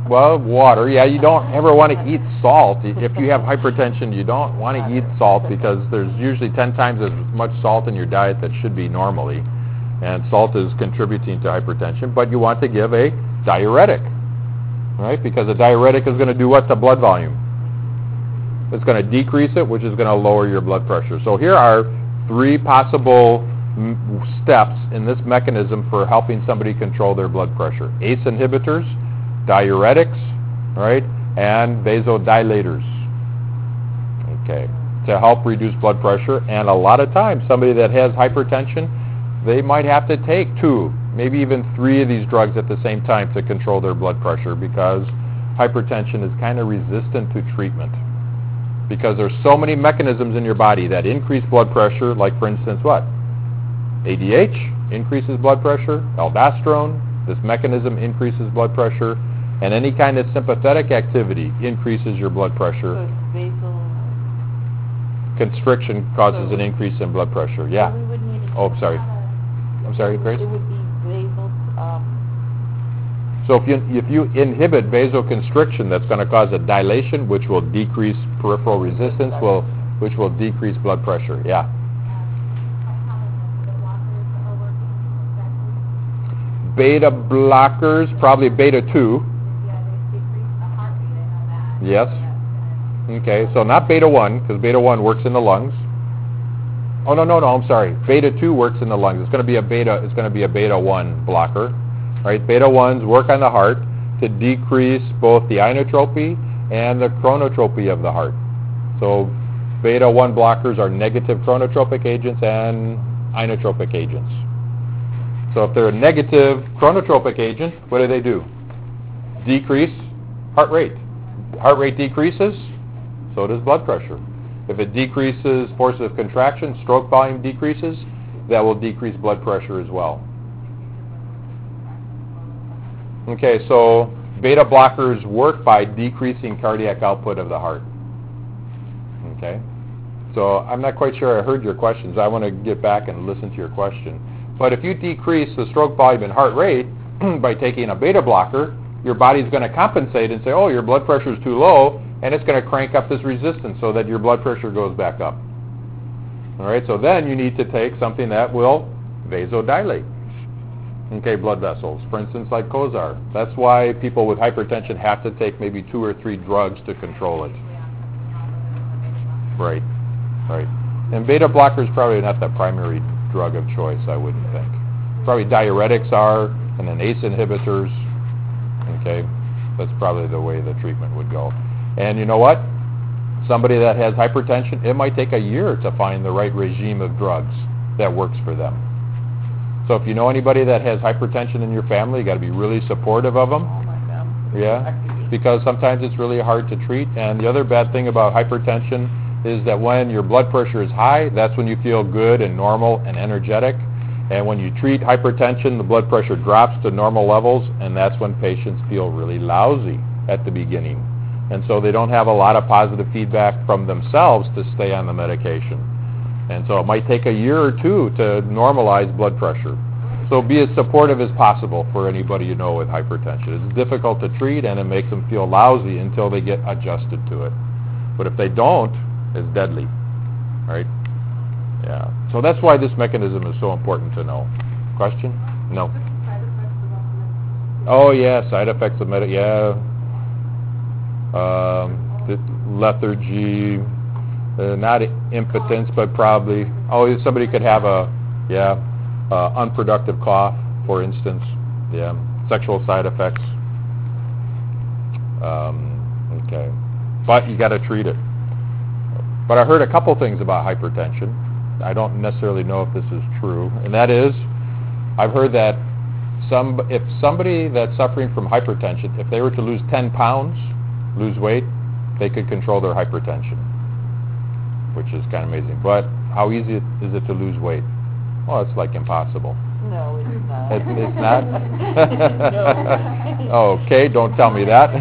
Well, water. Yeah, you don't ever want to eat salt. If you have hypertension, you don't want to eat salt because there's usually 10 times as much salt in your diet that should be normally. And salt is contributing to hypertension. But you want to give a diuretic, right? Because a diuretic is going to do what to blood volume? It's going to decrease it, which is going to lower your blood pressure. So here are 3 possible steps in this mechanism for helping somebody control their blood pressure. ACE inhibitors, diuretics, right, and vasodilators, okay, to help reduce blood pressure. And a lot of times, somebody that has hypertension, they might have to take 2, maybe even 3 of these drugs at the same time to control their blood pressure because hypertension is kind of resistant to treatment. Because there's so many mechanisms in your body that increase blood pressure, like for instance what? ADH increases blood pressure, aldosterone, this mechanism increases blood pressure, and any kind of sympathetic activity increases your blood pressure. So it's basal. Constriction causes an increase in blood pressure, yeah. So we would need Oh, sorry. I'm sorry, Grace? It would be basal. So if you inhibit vasoconstriction, that's going to cause a dilation, which will decrease peripheral resistance, which will decrease blood pressure, yeah. Beta blockers, probably beta 2. Yes. Okay, so not beta 1, because beta 1 works in the lungs. Oh, no, I'm sorry. Beta 2 works in the lungs. It's going to be a beta 1 blocker. Right? Beta 1s work on the heart to decrease both the inotropy and the chronotropy of the heart. So beta 1 blockers are negative chronotropic agents and inotropic agents. So if they're a negative chronotropic agent, what do? Decrease heart rate. Heart rate decreases, so does blood pressure. If it decreases force of contraction, stroke volume decreases, that will decrease blood pressure as well. Okay, so beta blockers work by decreasing cardiac output of the heart. Okay, so I'm not quite sure I heard your questions. I want to get back and listen to your question. But if you decrease the stroke volume and heart rate by taking a beta blocker, your body's going to compensate and say, oh, your blood pressure is too low, and it's going to crank up this resistance so that your blood pressure goes back up. All right, so then you need to take something that will vasodilate, okay, blood vessels, for instance, like Cozar. That's why people with hypertension have to take maybe 2 or 3 drugs to control it. Right. And beta blockers probably not the primary drug of choice, I wouldn't think. Probably diuretics are, and then ACE inhibitors. Okay, that's probably the way the treatment would go. And you know what? Somebody that has hypertension, it might take a year to find the right regime of drugs that works for them. So if you know anybody that has hypertension in your family, you got to be really supportive of them. Oh my God. Yeah, because sometimes it's really hard to treat. And the other bad thing about hypertension is that when your blood pressure is high, that's when you feel good and normal and energetic. And when you treat hypertension, the blood pressure drops to normal levels, and that's when patients feel really lousy at the beginning. And so they don't have a lot of positive feedback from themselves to stay on the medication. And so it might take a year or 2 to normalize blood pressure. So be as supportive as possible for anybody you know with hypertension. It's difficult to treat, and it makes them feel lousy until they get adjusted to it. But if they don't, it's deadly, right? Yeah. So that's why this mechanism is so important to know. Question? No. Oh yeah, side effects of lethargy, not impotence, but probably. Oh, somebody could have unproductive cough, for instance. Yeah. Sexual side effects. Okay. But you got to treat it. But I heard a couple things about hypertension. I don't necessarily know if this is true, and that is, I've heard that if somebody that's suffering from hypertension, if they were to lose 10 pounds, lose weight, they could control their hypertension, which is kind of amazing. But how easy is it to lose weight? Well, it's like impossible. No, it's not. It's not? No. Okay, don't tell me that.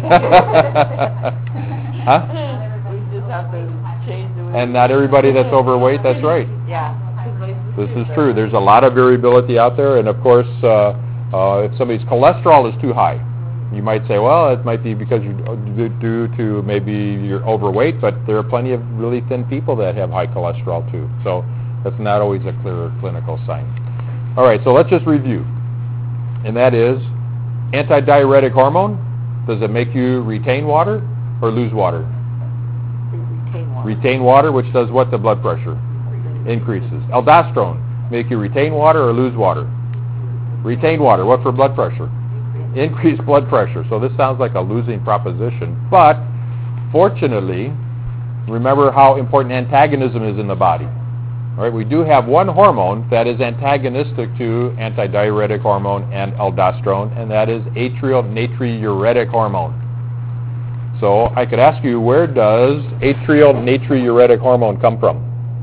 Huh? We just have to change the way. And not everybody that's overweight, that's right. Yeah. This is true. There's a lot of variability out there, and of course, if somebody's cholesterol is too high, You might say, well, it might be because you're due to maybe you're overweight, but there are plenty of really thin people that have high cholesterol too. So that's not always a clear clinical sign. All right, so let's just review. And that is antidiuretic hormone. Does it make you retain water or lose water? Retain water. Retain water, which does what to blood pressure? Increases. Aldosterone, make you retain water or lose water? Retain water. What for blood pressure? Increased blood pressure. So this sounds like a losing proposition. But fortunately, remember how important antagonism is in the body. All right, we do have one hormone that is antagonistic to antidiuretic hormone and aldosterone, and that is atrial natriuretic hormone. So I could ask you, where does atrial natriuretic hormone come from?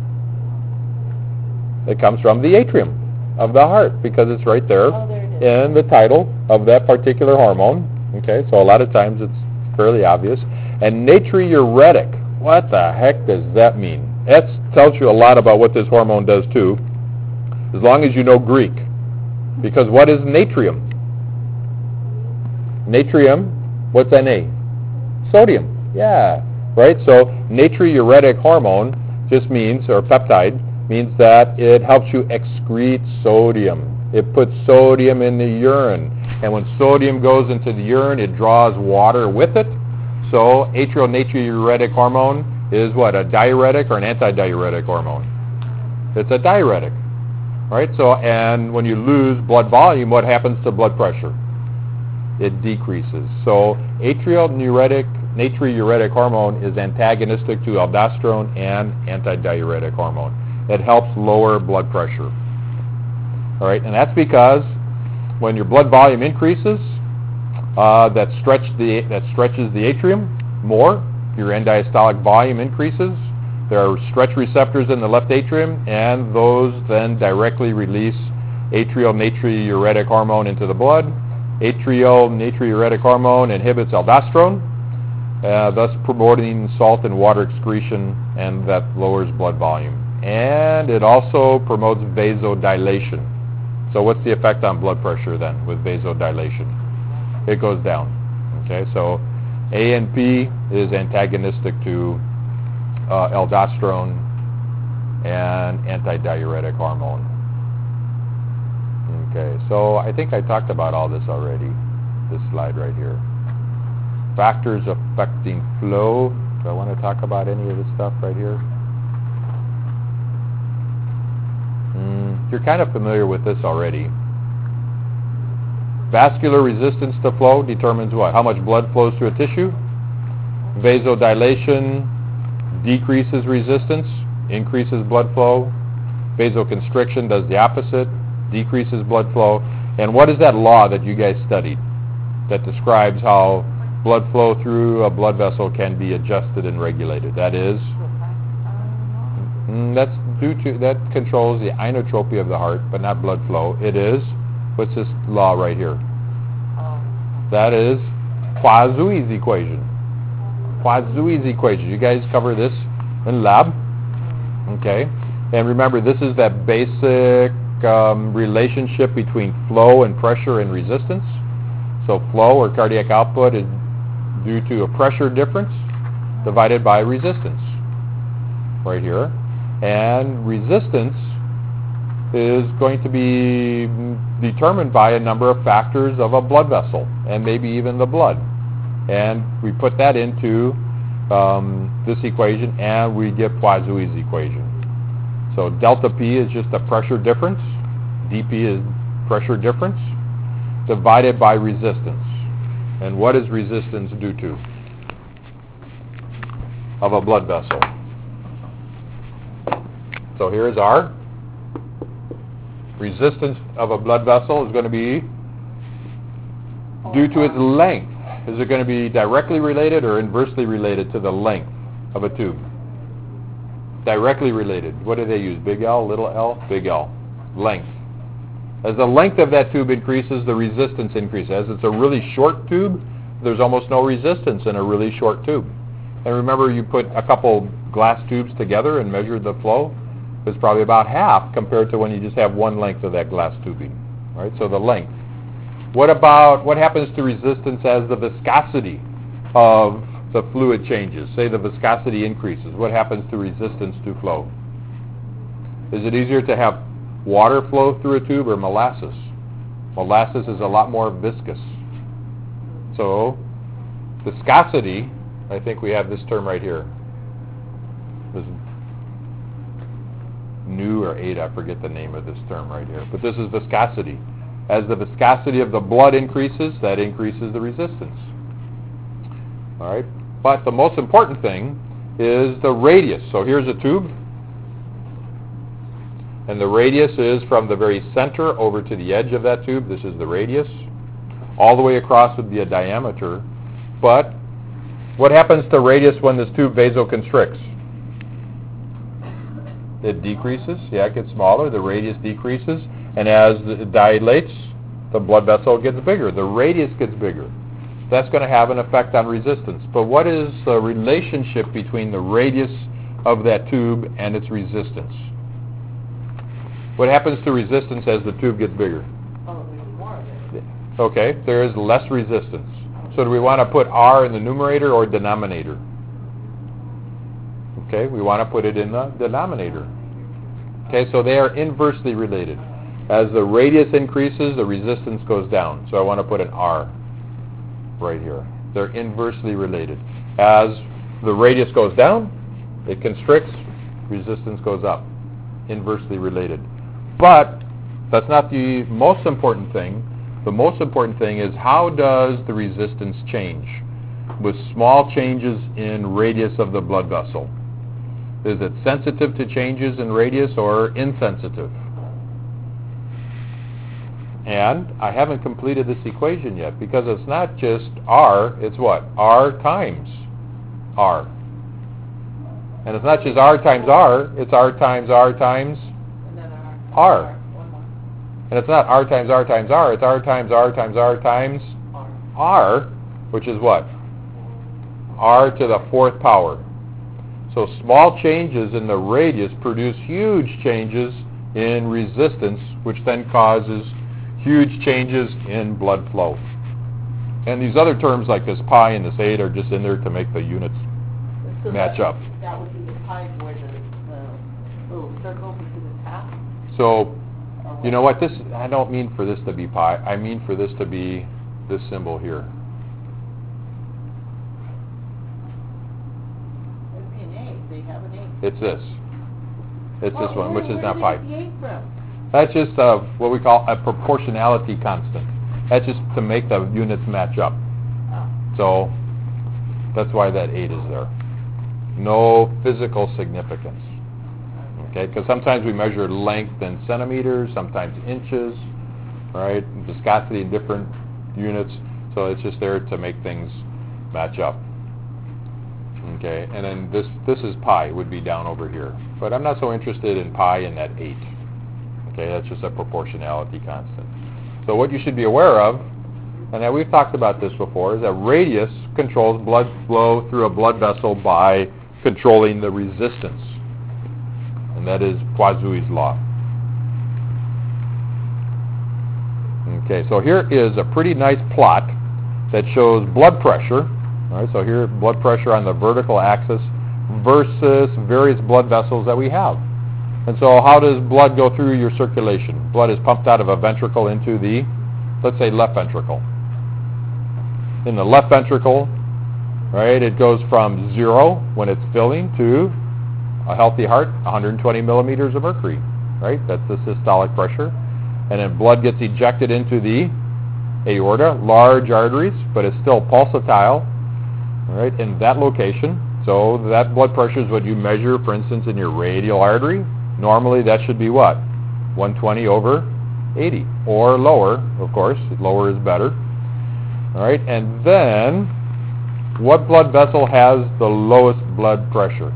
It comes from the atrium of the heart, because it's right there in the title of that particular hormone. Okay, so a lot of times it's fairly obvious. And natriuretic, what the heck does that mean? That tells you a lot about what this hormone does too, as long as you know Greek. Because what is natrium? Natrium, what's Na? Sodium. Yeah, right? So natriuretic hormone just means, or peptide, means that it helps you excrete sodium. It puts sodium in the urine. And when sodium goes into the urine, it draws water with it. So atrial natriuretic hormone is what, a diuretic or an antidiuretic hormone? It's a diuretic, right? So, and when you lose blood volume, what happens to blood pressure? It decreases. So atrial natriuretic hormone is antagonistic to aldosterone and antidiuretic hormone. It helps lower blood pressure. All right, and that's because when your blood volume increases, that stretches the atrium more. Your end diastolic volume increases. There are stretch receptors in the left atrium, and those then directly release atrial natriuretic hormone into the blood. Atrial natriuretic hormone inhibits aldosterone, thus promoting salt and water excretion, and that lowers blood volume. And it also promotes vasodilation. So what's the effect on blood pressure then with vasodilation? It goes down. Okay, so ANP is antagonistic to aldosterone and antidiuretic hormone. Okay, so I think I talked about all this already, this slide right here. Factors affecting flow. Do I want to talk about any of this stuff right here? You're kind of familiar with this already. Vascular resistance to flow determines what? How much blood flows to a tissue. Vasodilation decreases resistance, increases blood flow. Vasoconstriction does the opposite, decreases blood flow. And what is that law that you guys studied that describes how blood flow through a blood vessel can be adjusted and regulated? That is, that controls the inotropy of the heart, but not blood flow. It is, what's this law right here? That is Poiseuille's equation. Poiseuille's equation. You guys cover this in lab. Okay. And remember, this is that basic relationship between flow and pressure and resistance. So flow or cardiac output is due to a pressure difference divided by resistance. Right here. And resistance is going to be determined by a number of factors of a blood vessel, and maybe even the blood. And we put that into this equation, and we get Poiseuille's equation. So delta P is just a pressure difference. dP is pressure difference divided by resistance. And what is resistance due to of a blood vessel? So here's our resistance of a blood vessel is going to be due to its length. Is it going to be directly related or inversely related to the length of a tube? Directly related. What do they use? Big L, little l? Big L. Length. As the length of that tube increases, the resistance increases. As it's a really short tube, there's almost no resistance in a really short tube. And remember, you put a couple glass tubes together and measure the flow. It's probably about half compared to when you just have one length of that glass tubing. Right? So the length. What happens to resistance as the viscosity of the fluid changes? Say the viscosity increases. What happens to resistance to flow? Is it easier to have water flow through a tube or molasses? Molasses is a lot more viscous. So, viscosity, I think we have this term right here. This nu or eta, I forget the name of this term right here. But this is viscosity. As the viscosity of the blood increases, that increases the resistance. All right? But the most important thing is the radius. So here's a tube. And the radius is from the very center over to the edge of that tube. This is the radius. All the way across would be a diameter. But what happens to radius when this tube vasoconstricts? It decreases. Yeah, it gets smaller. The radius decreases. And as it dilates, the blood vessel gets bigger. The radius gets bigger. That's going to have an effect on resistance. But what is the relationship between the radius of that tube and its resistance? What happens to resistance as the tube gets bigger? Okay, there is less resistance. So do we want to put R in the numerator or denominator? Okay, we want to put it in the denominator. Okay, so they are inversely related. As the radius increases, the resistance goes down. So I want to put an R right here. They're inversely related. As the radius goes down, it constricts, resistance goes up. Inversely related. But that's not the most important thing. The most important thing is how does the resistance change with small changes in radius of the blood vessel? Is it sensitive to changes in radius or insensitive? And I haven't completed this equation yet because it's not just R, it's what? R times R. And it's not just R times R, it's R times R times R. And it's not R times R times R, it's R times R times R times R, which is what? R to the fourth power. So small changes in the radius produce huge changes in resistance, which then causes huge changes in blood flow. And these other terms like this pi and this 8 are just in there to make the units match up. That would be the pi where the little circle between the top. So, you know what, this, I don't mean for this to be pi, I mean for this to be this symbol here. It'd be an 8. They have an 8. It's this. It's this one, which is not pi. Where did they get the 8 from? That's just what we call a proportionality constant. That's just to make the units match up. Oh. So that's why that 8 is there. No physical significance. Okay, because sometimes we measure length in centimeters, sometimes inches, right? Viscosity in different units. So it's just there to make things match up. Okay, and then this is pi, would be down over here. But I'm not so interested in pi and that 8. Okay, that's just a proportionality constant. So what you should be aware of, and that we've talked about this before, is that radius controls blood flow through a blood vessel by controlling the resistance. And that is Poiseuille's law. Okay, so here is a pretty nice plot that shows blood pressure. All right, so here blood pressure on the vertical axis versus various blood vessels that we have. And so how does blood go through your circulation? Blood is pumped out of a ventricle into the, let's say, left ventricle. In the left ventricle, right, it goes from 0 when it's filling to a healthy heart, 120 millimeters of mercury, right? That's the systolic pressure. And then blood gets ejected into the aorta, large arteries, but it's still pulsatile, right, in that location. So that blood pressure is what you measure, for instance, in your radial artery. Normally that should be what? 120 over 80, or lower, of course. Lower is better. All right, and then what blood vessel has the lowest blood pressure?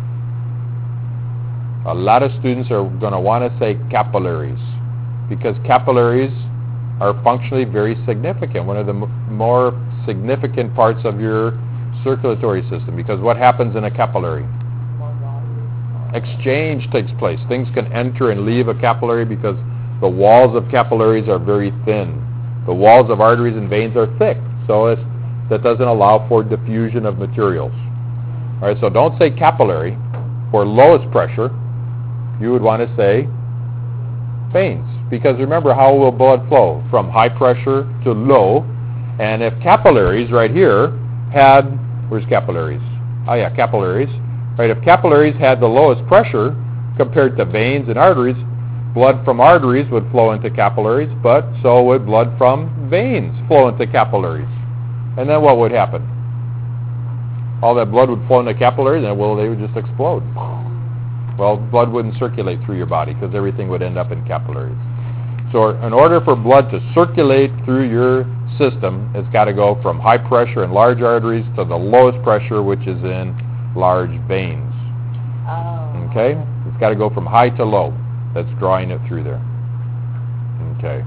A lot of students are going to want to say capillaries, because capillaries are functionally very significant, one of the more significant parts of your circulatory system, because what happens in a capillary? Exchange takes place. Things can enter and leave a capillary because the walls of capillaries are very thin. The walls of arteries and veins are thick, so that doesn't allow for diffusion of materials. All right, so don't say capillary. For lowest pressure, you would want to say veins, because remember, how will blood flow? From high pressure to low. And if capillaries right here had, where's capillaries? Oh yeah, capillaries. Right, if capillaries had the lowest pressure compared to veins and arteries, blood from arteries would flow into capillaries, but so would blood from veins flow into capillaries. And then what would happen? All that blood would flow into capillaries, and well, they would just explode. Well, blood wouldn't circulate through your body because everything would end up in capillaries. So in order for blood to circulate through your system, it's got to go from high pressure in large arteries to the lowest pressure, which is in large veins. Oh. Okay? It's got to go from high to low. That's drawing it through there. Okay.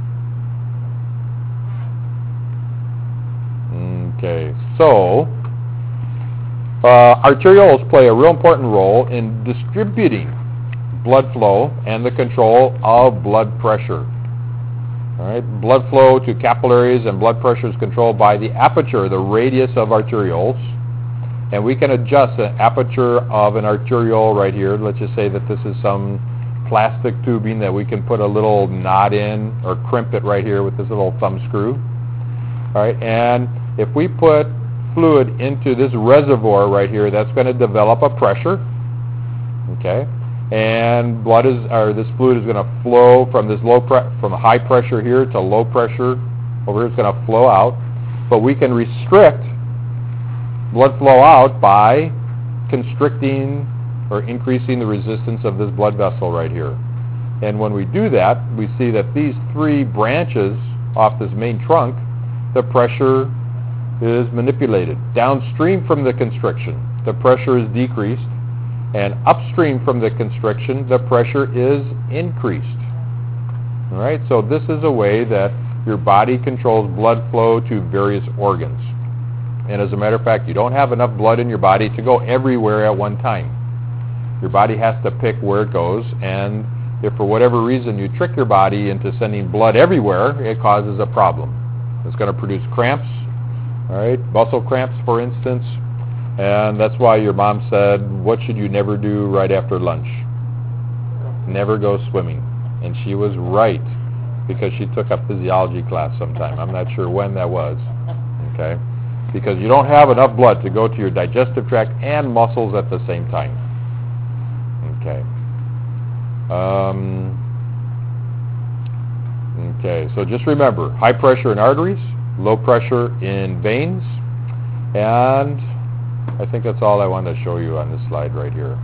Okay, so arterioles play a real important role in distributing blood flow and the control of blood pressure. All right, blood flow to capillaries and blood pressure is controlled by the aperture, the radius of arterioles, and we can adjust the aperture of an arteriole right here. Let's just say that this is some plastic tubing that we can put a little knot in or crimp it right here with this little thumb screw. All right, and if we put fluid into this reservoir right here, that's going to develop a pressure. Okay, and this fluid is going to flow from this from high pressure here to low pressure over here. It's going to flow out, but we can restrict blood flow out by constricting or increasing the resistance of this blood vessel right here. And when we do that, we see that these three branches off this main trunk, the pressure is manipulated. Downstream from the constriction, the pressure is decreased, and upstream from the constriction, the pressure is increased. All right, so this is a way that your body controls blood flow to various organs. And as a matter of fact, you don't have enough blood in your body to go everywhere at one time. Your body has to pick where it goes, and if for whatever reason you trick your body into sending blood everywhere, it causes a problem. It's going to produce cramps, all right, muscle cramps, for instance, and that's why your mom said, what should you never do right after lunch? Never go swimming. And she was right, because she took a physiology class sometime. I'm not sure when that was, okay? Because you don't have enough blood to go to your digestive tract and muscles at the same time. Okay. Okay, so just remember, high pressure in arteries, low pressure in veins, and I think that's all I wanted to show you on this slide right here.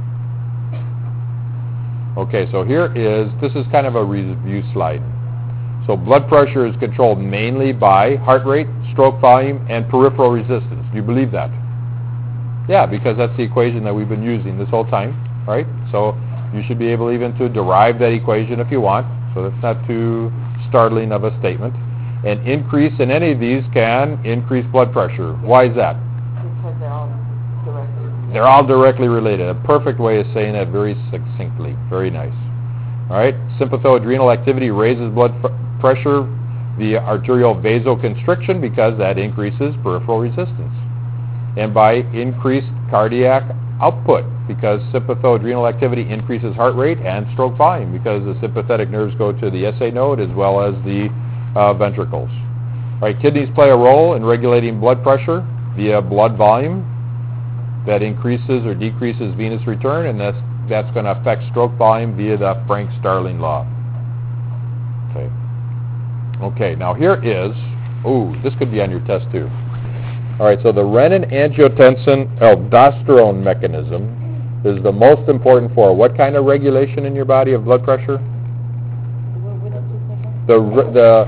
Okay, so this is kind of a review slide. So blood pressure is controlled mainly by heart rate, stroke volume, and peripheral resistance. Do you believe that? Yeah, because that's the equation that we've been using this whole time, right? So you should be able even to derive that equation if you want. So that's not too startling of a statement. An increase in any of these can increase blood pressure. Why is that? Because they're all directly related. They're all directly related. A perfect way of saying that very succinctly. Very nice. All right. Sympathoadrenal activity raises blood pressure via arterial vasoconstriction because that increases peripheral resistance. And by increased cardiac output, because sympathoadrenal activity increases heart rate, and stroke volume because the sympathetic nerves go to the SA node as well as the ventricles. All right, kidneys play a role in regulating blood pressure via blood volume that increases or decreases venous return, and that's going to affect stroke volume via the Frank-Starling law. Okay. Okay, now here is, this could be on your test too. All right, so the renin-angiotensin-aldosterone mechanism is the most important for what kind of regulation in your body of blood pressure? What did you say? The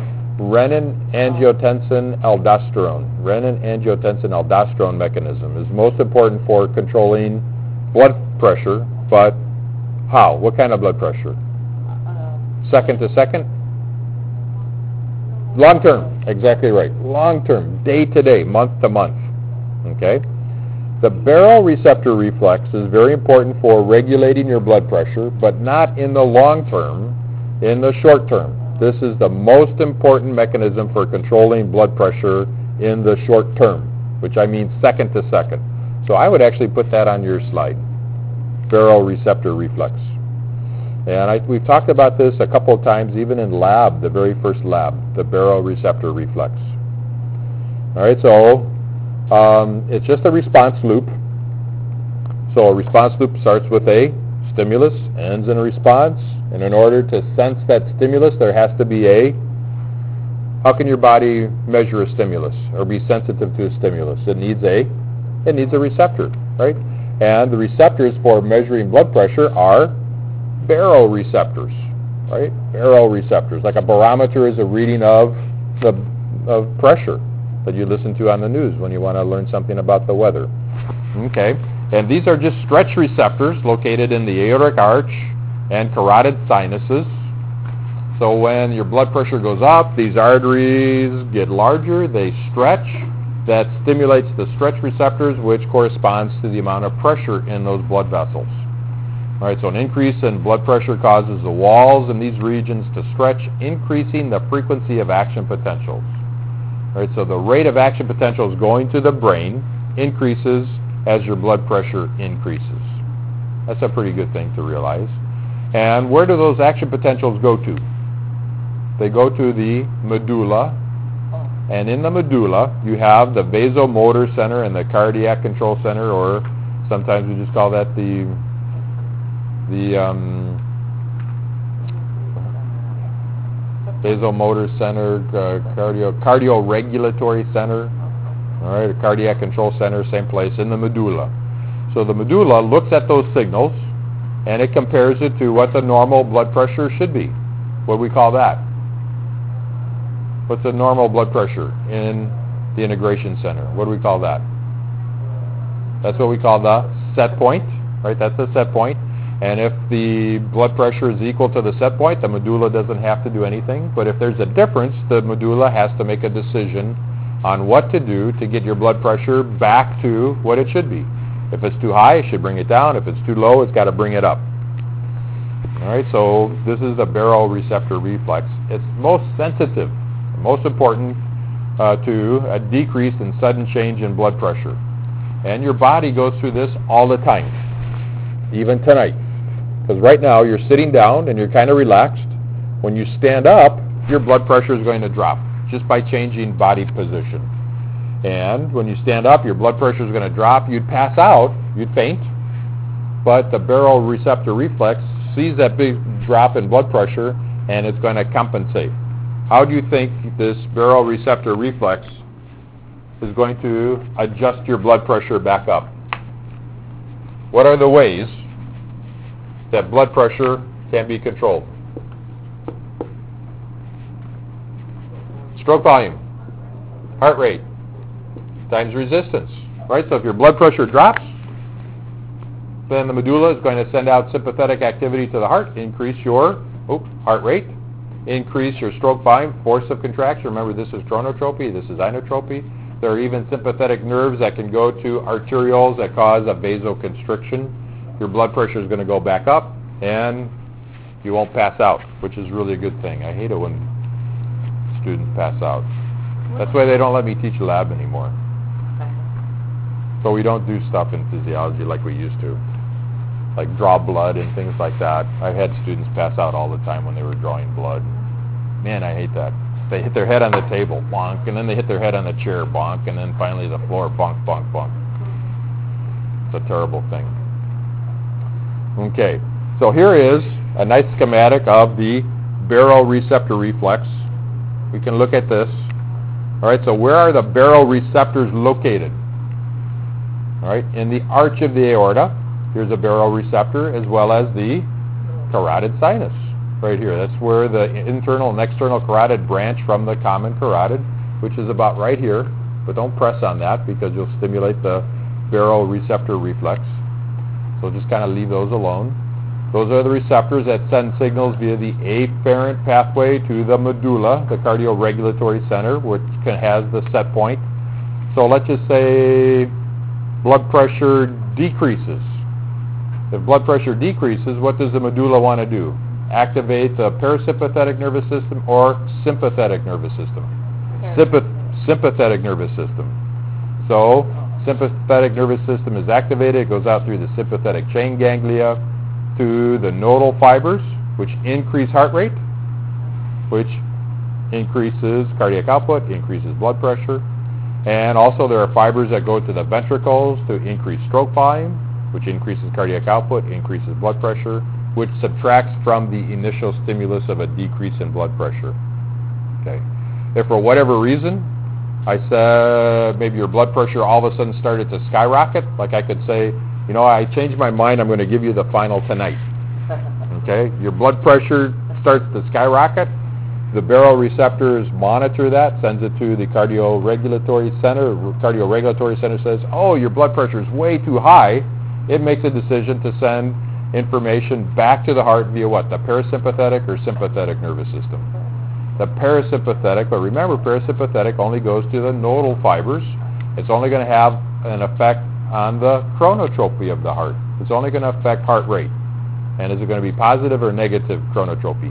renin-angiotensin-aldosterone. Renin-angiotensin-aldosterone mechanism is most important for controlling blood pressure, but how? What kind of blood pressure? Second to second? Long term, exactly right. Long term, day to day, month to month. Okay? The baroreceptor reflex is very important for regulating your blood pressure, but not in the long term, in the short term. This is the most important mechanism for controlling blood pressure in the short term, which I mean second to second. So I would actually put that on your slide, baroreceptor reflex. And we've talked about this a couple of times, even in lab, the very first lab, the baroreceptor reflex. All right, so it's just a response loop. So a response loop starts with a stimulus, ends in a response, and in order to sense that stimulus, there has to be how can your body measure a stimulus or be sensitive to a stimulus? It needs a receptor, right? And the receptors for measuring blood pressure are baroreceptors, right? Baroreceptors, like a barometer is a reading of pressure that you listen to on the news when you want to learn something about the weather. Okay, and these are just stretch receptors located in the aortic arch and carotid sinuses. So when your blood pressure goes up, these arteries get larger, they stretch. That stimulates the stretch receptors, which corresponds to the amount of pressure in those blood vessels. All right, so an increase in blood pressure causes the walls in these regions to stretch, increasing the frequency of action potentials. All right, so the rate of action potentials going to the brain increases as your blood pressure increases. That's a pretty good thing to realize. And where do those action potentials go to? They go to the medulla. And in the medulla, you have the vasomotor center and the cardiac control center, or sometimes we just call that the vasomotor center, cardio-regulatory center, all right, a cardiac control center, same place, in the medulla. So the medulla looks at those signals, and it compares it to what the normal blood pressure should be. What do we call that? What's the normal blood pressure in the integration center? What do we call that? That's what we call the set point, right? That's the set point. And if the blood pressure is equal to the set point, the medulla doesn't have to do anything. But if there's a difference, the medulla has to make a decision on what to do to get your blood pressure back to what it should be. If it's too high, it should bring it down. If it's too low, it's got to bring it up. All right, so this is the baroreceptor reflex. It's most sensitive, most important to a decrease in sudden change in blood pressure. And your body goes through this all the time, even tonight. Because right now you're sitting down and you're kind of relaxed. When you stand up, your blood pressure is going to drop just by changing body position. And when you stand up, your blood pressure is going to drop. You'd pass out, you'd faint, but the baroreceptor reflex sees that big drop in blood pressure and it's going to compensate. How do you think this baroreceptor reflex is going to adjust your blood pressure back up? What are the ways that blood pressure can be controlled? Stroke volume, heart rate, times resistance, right? So if your blood pressure drops, then the medulla is going to send out sympathetic activity to the heart, increase your heart rate, increase your stroke volume, force of contraction. Remember, this is chronotropy, this is inotropy. There are even sympathetic nerves that can go to arterioles that cause a vasoconstriction. Your blood pressure is going to go back up, and you won't pass out, which is really a good thing. I hate it when students pass out. That's why they don't let me teach lab anymore. So we don't do stuff in physiology like we used to, like draw blood and things like that. I've had students pass out all the time when they were drawing blood. Man, I hate that. They hit their head on the table, bonk, and then they hit their head on the chair, bonk, and then finally the floor, bonk, bonk, bonk. It's a terrible thing. Okay, so here is a nice schematic of the baroreceptor reflex. We can look at this. All right, so where are the baroreceptors located? All right, in the arch of the aorta, here's a baroreceptor, as well as the carotid sinus, right here. That's where the internal and external carotid branch from the common carotid, which is about right here, but don't press on that because you'll stimulate the baroreceptor reflex. So just kind of leave those alone. Those are the receptors that send signals via the afferent pathway to the medulla, the cardio-regulatory center, which has the set point. So let's just say blood pressure decreases. If blood pressure decreases, what does the medulla want to do? activate the parasympathetic nervous system or sympathetic nervous system? Sympathetic nervous system. So, sympathetic nervous system is activated. It goes out through the sympathetic chain ganglia to the nodal fibers, which increase heart rate, which increases cardiac output, increases blood pressure. And also there are fibers that go to the ventricles to increase stroke volume, which increases cardiac output, increases blood pressure, which subtracts from the initial stimulus of a decrease in blood pressure. Okay. If for whatever reason I said maybe your blood pressure all of a sudden started to skyrocket, like I could say, you know, I changed my mind, I'm going to give you the final tonight. Okay? Your blood pressure starts to skyrocket. The baroreceptors monitor that, sends it to the cardioregulatory center. Cardioregulatory center says, oh, your blood pressure is way too high. It makes a decision to send information back to the heart via what? The parasympathetic or sympathetic nervous system. The parasympathetic, but remember, parasympathetic only goes to the nodal fibers. It's only going to have an effect on the chronotropy of the heart. It's only going to affect heart rate. And is it going to be positive or negative chronotropy?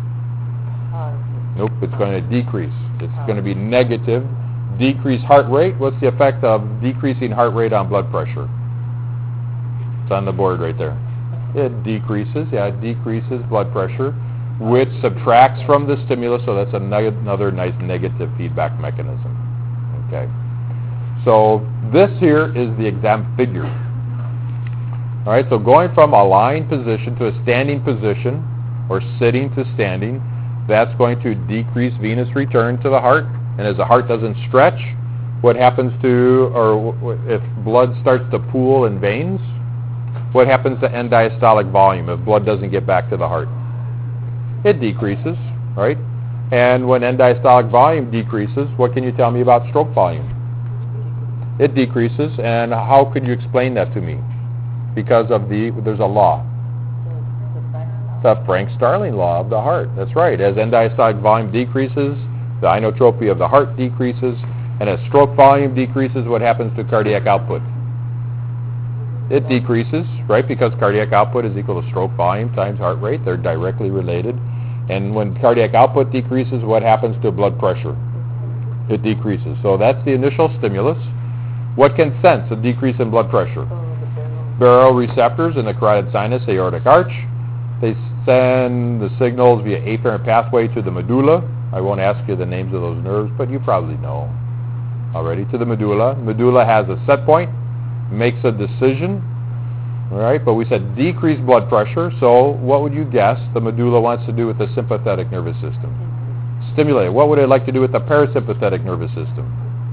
Nope, it's going to decrease. It's going to be negative. Decrease heart rate. What's the effect of decreasing heart rate on blood pressure? It's on the board right there. It decreases, it decreases blood pressure, which subtracts from the stimulus, so that's another nice negative feedback mechanism. Okay. So this here is the exam figure. All right, so going from a lying position to a standing position, or sitting to standing, that's going to decrease venous return to the heart. And as the heart doesn't stretch, what happens to, or if blood starts to pool in veins, what happens to end diastolic volume if blood doesn't get back to the heart? It decreases, right? And when end diastolic volume decreases, what can you tell me about stroke volume? It decreases, and how could you explain that to me? Because of there's a law. The Frank-Starling law of the heart. That's right. As end diastolic volume decreases, the inotropy of the heart decreases, and as stroke volume decreases, what happens to cardiac output? It decreases, right? Because cardiac output is equal to stroke volume times heart rate. They're directly related. And when cardiac output decreases, what happens to blood pressure? It decreases. So that's the initial stimulus. What can sense a decrease in blood pressure? Baroreceptors in the carotid sinus, aortic arch. They send the signals via afferent pathway to the medulla. I won't ask you the names of those nerves, but you probably know already. To the medulla. Medulla has a set point, makes a decision. All right, but we said decrease blood pressure, so what would you guess the medulla wants to do with the sympathetic nervous system? Stimulate. What would it like to do with the parasympathetic nervous system?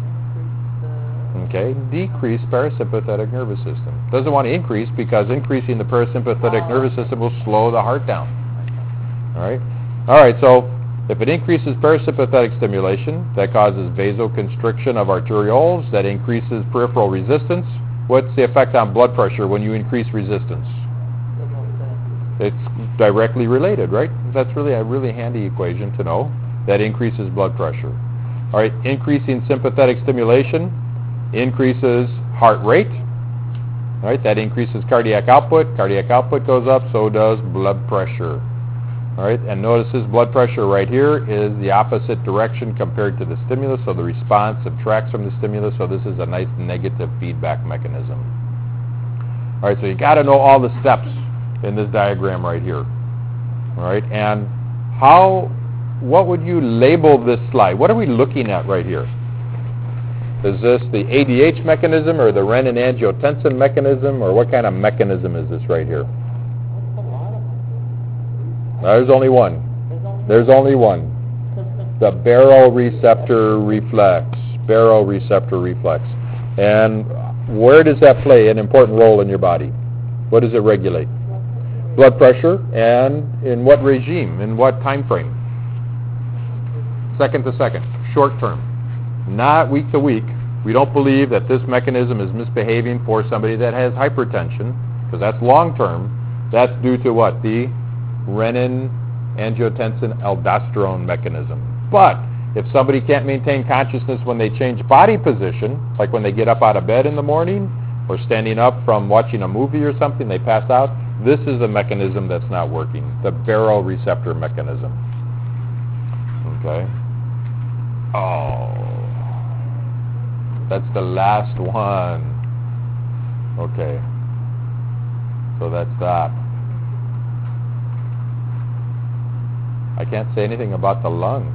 Okay, decrease parasympathetic nervous system. Doesn't want to increase, because increasing the parasympathetic nervous system will slow the heart down. All right, so if it increases parasympathetic stimulation, that causes vasoconstriction of arterioles, that increases peripheral resistance. What's the effect on blood pressure when you increase resistance? It's directly related, right? That's really a really handy equation to know. That increases blood pressure. All right, increasing sympathetic stimulation increases heart rate. All right, that increases cardiac output. Cardiac output goes up, so does blood pressure. All right, and notice this blood pressure right here is the opposite direction compared to the stimulus, so the response subtracts from the stimulus, so this is a nice negative feedback mechanism. All right, so you got to know all the steps in this diagram right here. All right, and what would you label this slide? What are we looking at right here? Is this the ADH mechanism or the renin-angiotensin mechanism, or what kind of mechanism is this right here? There's only one. There's only one. The baroreceptor reflex. Baroreceptor reflex. And where does that play an important role in your body? What does it regulate? Blood pressure, and in what regime, in what time frame? Second to second, short term. Not week to week. We don't believe that this mechanism is misbehaving for somebody that has hypertension, because that's long term. That's due to what? The renin-angiotensin-aldosterone mechanism. But if somebody can't maintain consciousness when they change body position, like when they get up out of bed in the morning, or standing up from watching a movie or something, they pass out, This is the mechanism that's not working, the baroreceptor mechanism. Okay. Oh, that's the last one. Okay. So that's that. I can't say anything about the lungs.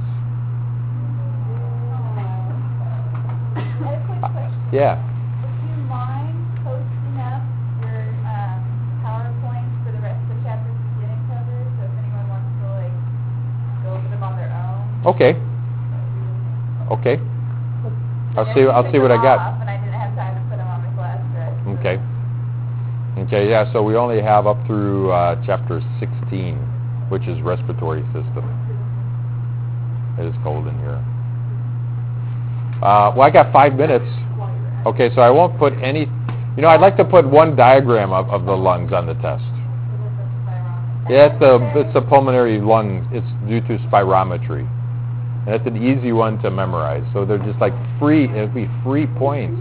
I have a quick question. Yeah. Would you mind posting up your PowerPoints for the rest of the chapters we didn't cover, so if anyone wants to go over them on their own? Okay. Okay. I'll see what I got. And I didn't have time to put them on the class drive. Okay. Okay, yeah, so we only have up through chapter 16, which is respiratory system. It is cold in here. Well, I got 5 minutes. Okay, so I won't put any... I'd like to put one diagram of the lungs on the test. Yeah, it's a pulmonary lung. It's due to spirometry. And it's an easy one to memorize. So they're just like free, it'd be free points.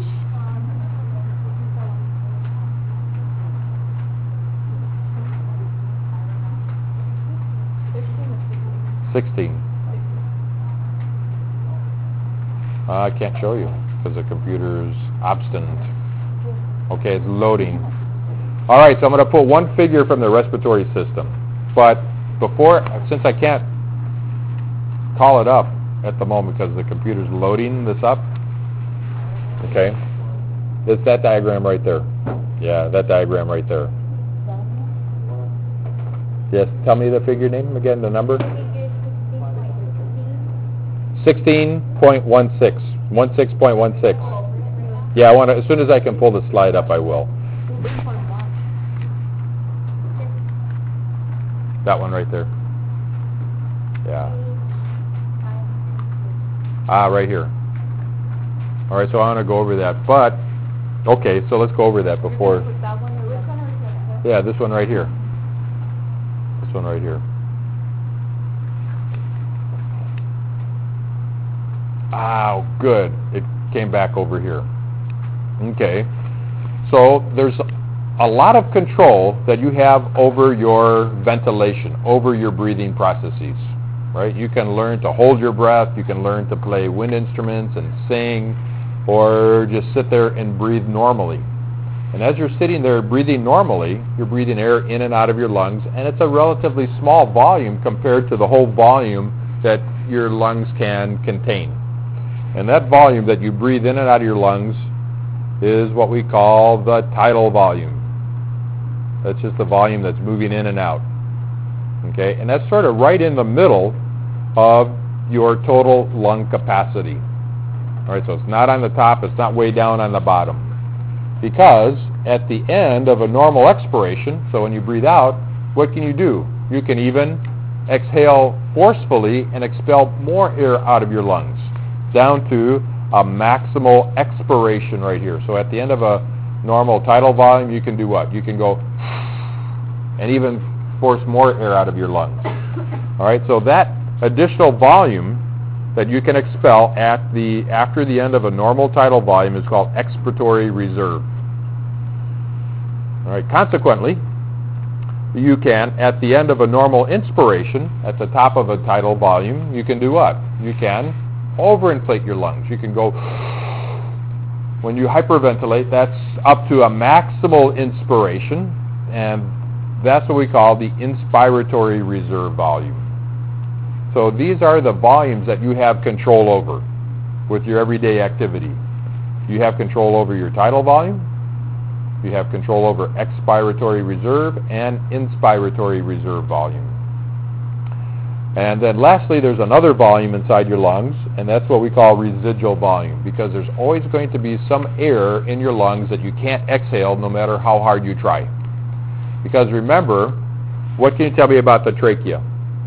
I can't show you because the computer's obstinate. Okay, it's loading. All right, so I'm going to put one figure from the respiratory system. But since I can't call it up at the moment because the computer's loading this up, okay, it's that diagram right there. Yeah, that diagram right there. Yes, tell me the figure name again, the number. 16.16. 16.16. Yeah, as soon as I can pull the slide up, I will. That one right there. Yeah. Right here. All right, so I want to go over that. But, okay, so let's go over that before. Yeah, this one right here. This one right here. Oh, good. It came back over here. Okay. So there's a lot of control that you have over your ventilation, over your breathing processes, right? You can learn to hold your breath. You can learn to play wind instruments and sing, or just sit there and breathe normally. And as you're sitting there breathing normally, you're breathing air in and out of your lungs, and it's a relatively small volume compared to the whole volume that your lungs can contain. And that volume that you breathe in and out of your lungs is what we call the tidal volume. That's just the volume that's moving in and out. Okay? And that's sort of right in the middle of your total lung capacity. All right, so it's not on the top, it's not way down on the bottom. Because at the end of a normal expiration, so when you breathe out, what can you do? You can even exhale forcefully and expel more air out of your lungs, down to a maximal expiration right here. So at the end of a normal tidal volume, you can do what? You can go and even force more air out of your lungs. All right, so that additional volume that you can expel after the end of a normal tidal volume is called expiratory reserve. All right, consequently, you can, at the end of a normal inspiration, at the top of a tidal volume, you can do what? You can overinflate your lungs. You can go, when you hyperventilate, that's up to a maximal inspiration, and that's what we call the inspiratory reserve volume. So these are the volumes that you have control over with your everyday activity. You have control over your tidal volume, you have control over expiratory reserve and inspiratory reserve volume. And then lastly, there's another volume inside your lungs, and that's what we call residual volume, because there's always going to be some air in your lungs that you can't exhale no matter how hard you try. Because remember, what can you tell me about the trachea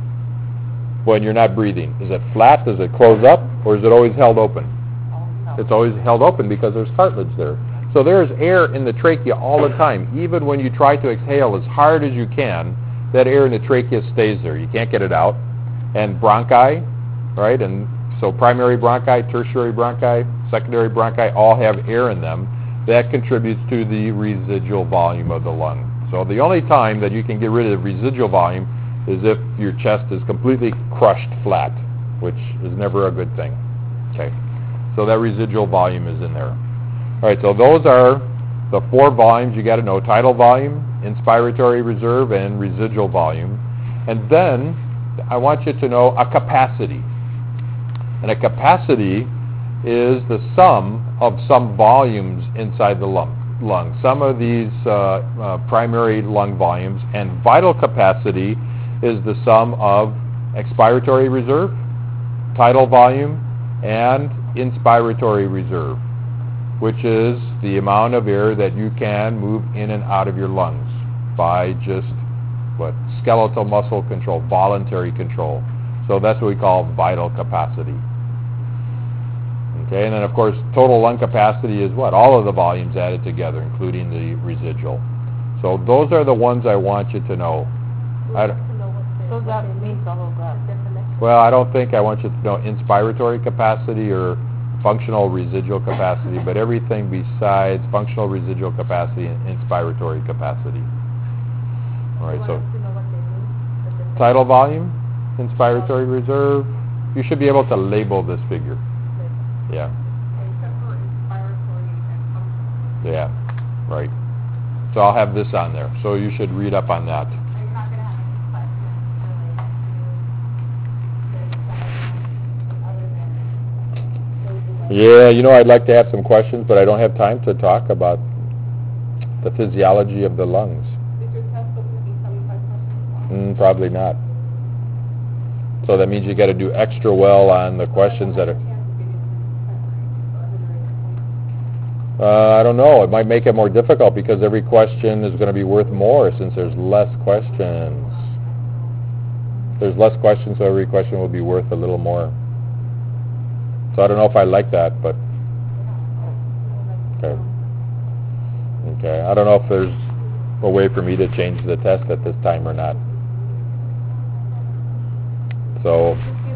when you're not breathing? Is it flat? Does it close up? Or is it always held open? It's always held open because there's cartilage there. So there's air in the trachea all the time. Even when you try to exhale as hard as you can, that air in the trachea stays there. You can't get it out. And bronchi, right? And so primary bronchi, tertiary bronchi, secondary bronchi all have air in them. That contributes to the residual volume of the lung. So the only time that you can get rid of residual volume is if your chest is completely crushed flat, which is never a good thing. Okay, so that residual volume is in there. All right, so those are the 4 volumes you got to know: tidal volume, inspiratory reserve, and residual volume. And then I want you to know a capacity. And a capacity is the sum of some volumes inside the lung. Some of these primary lung volumes, and vital capacity is the sum of expiratory reserve, tidal volume, and inspiratory reserve, which is the amount of air that you can move in and out of your lungs by just skeletal muscle control, voluntary control. So that's what we call vital capacity. Okay, and then of course total lung capacity is what? All of the volumes added together, including the residual. So those are the ones I want you to know. So that means all of that. Well, I don't think I want you to know inspiratory capacity or functional residual capacity, but everything besides functional residual capacity and inspiratory capacity. All right, so tidal volume, inspiratory reserve, you should be able to label this figure. Yeah. Except for inspiratory and functional. Yeah, right. So I'll have this on there, so you should read up on that. Are you not going to have any questions related to the Yeah, you know, I'd like to have some questions, but I don't have time to talk about the physiology of the lungs. Is your test supposed to be 75 questions long? Probably not. So that means you got to do extra well on the questions that are... I don't know. It might make it more difficult because every question is going to be worth more since there's less questions. There's less questions, so every question will be worth a little more. So I don't know if I like that, but... Okay. Okay. I don't know if there's a way for me to change the test at this time or not. So...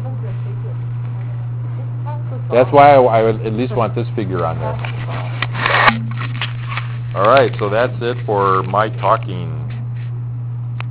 That's why I would at least want this figure on there. All right, so that's it for my talking.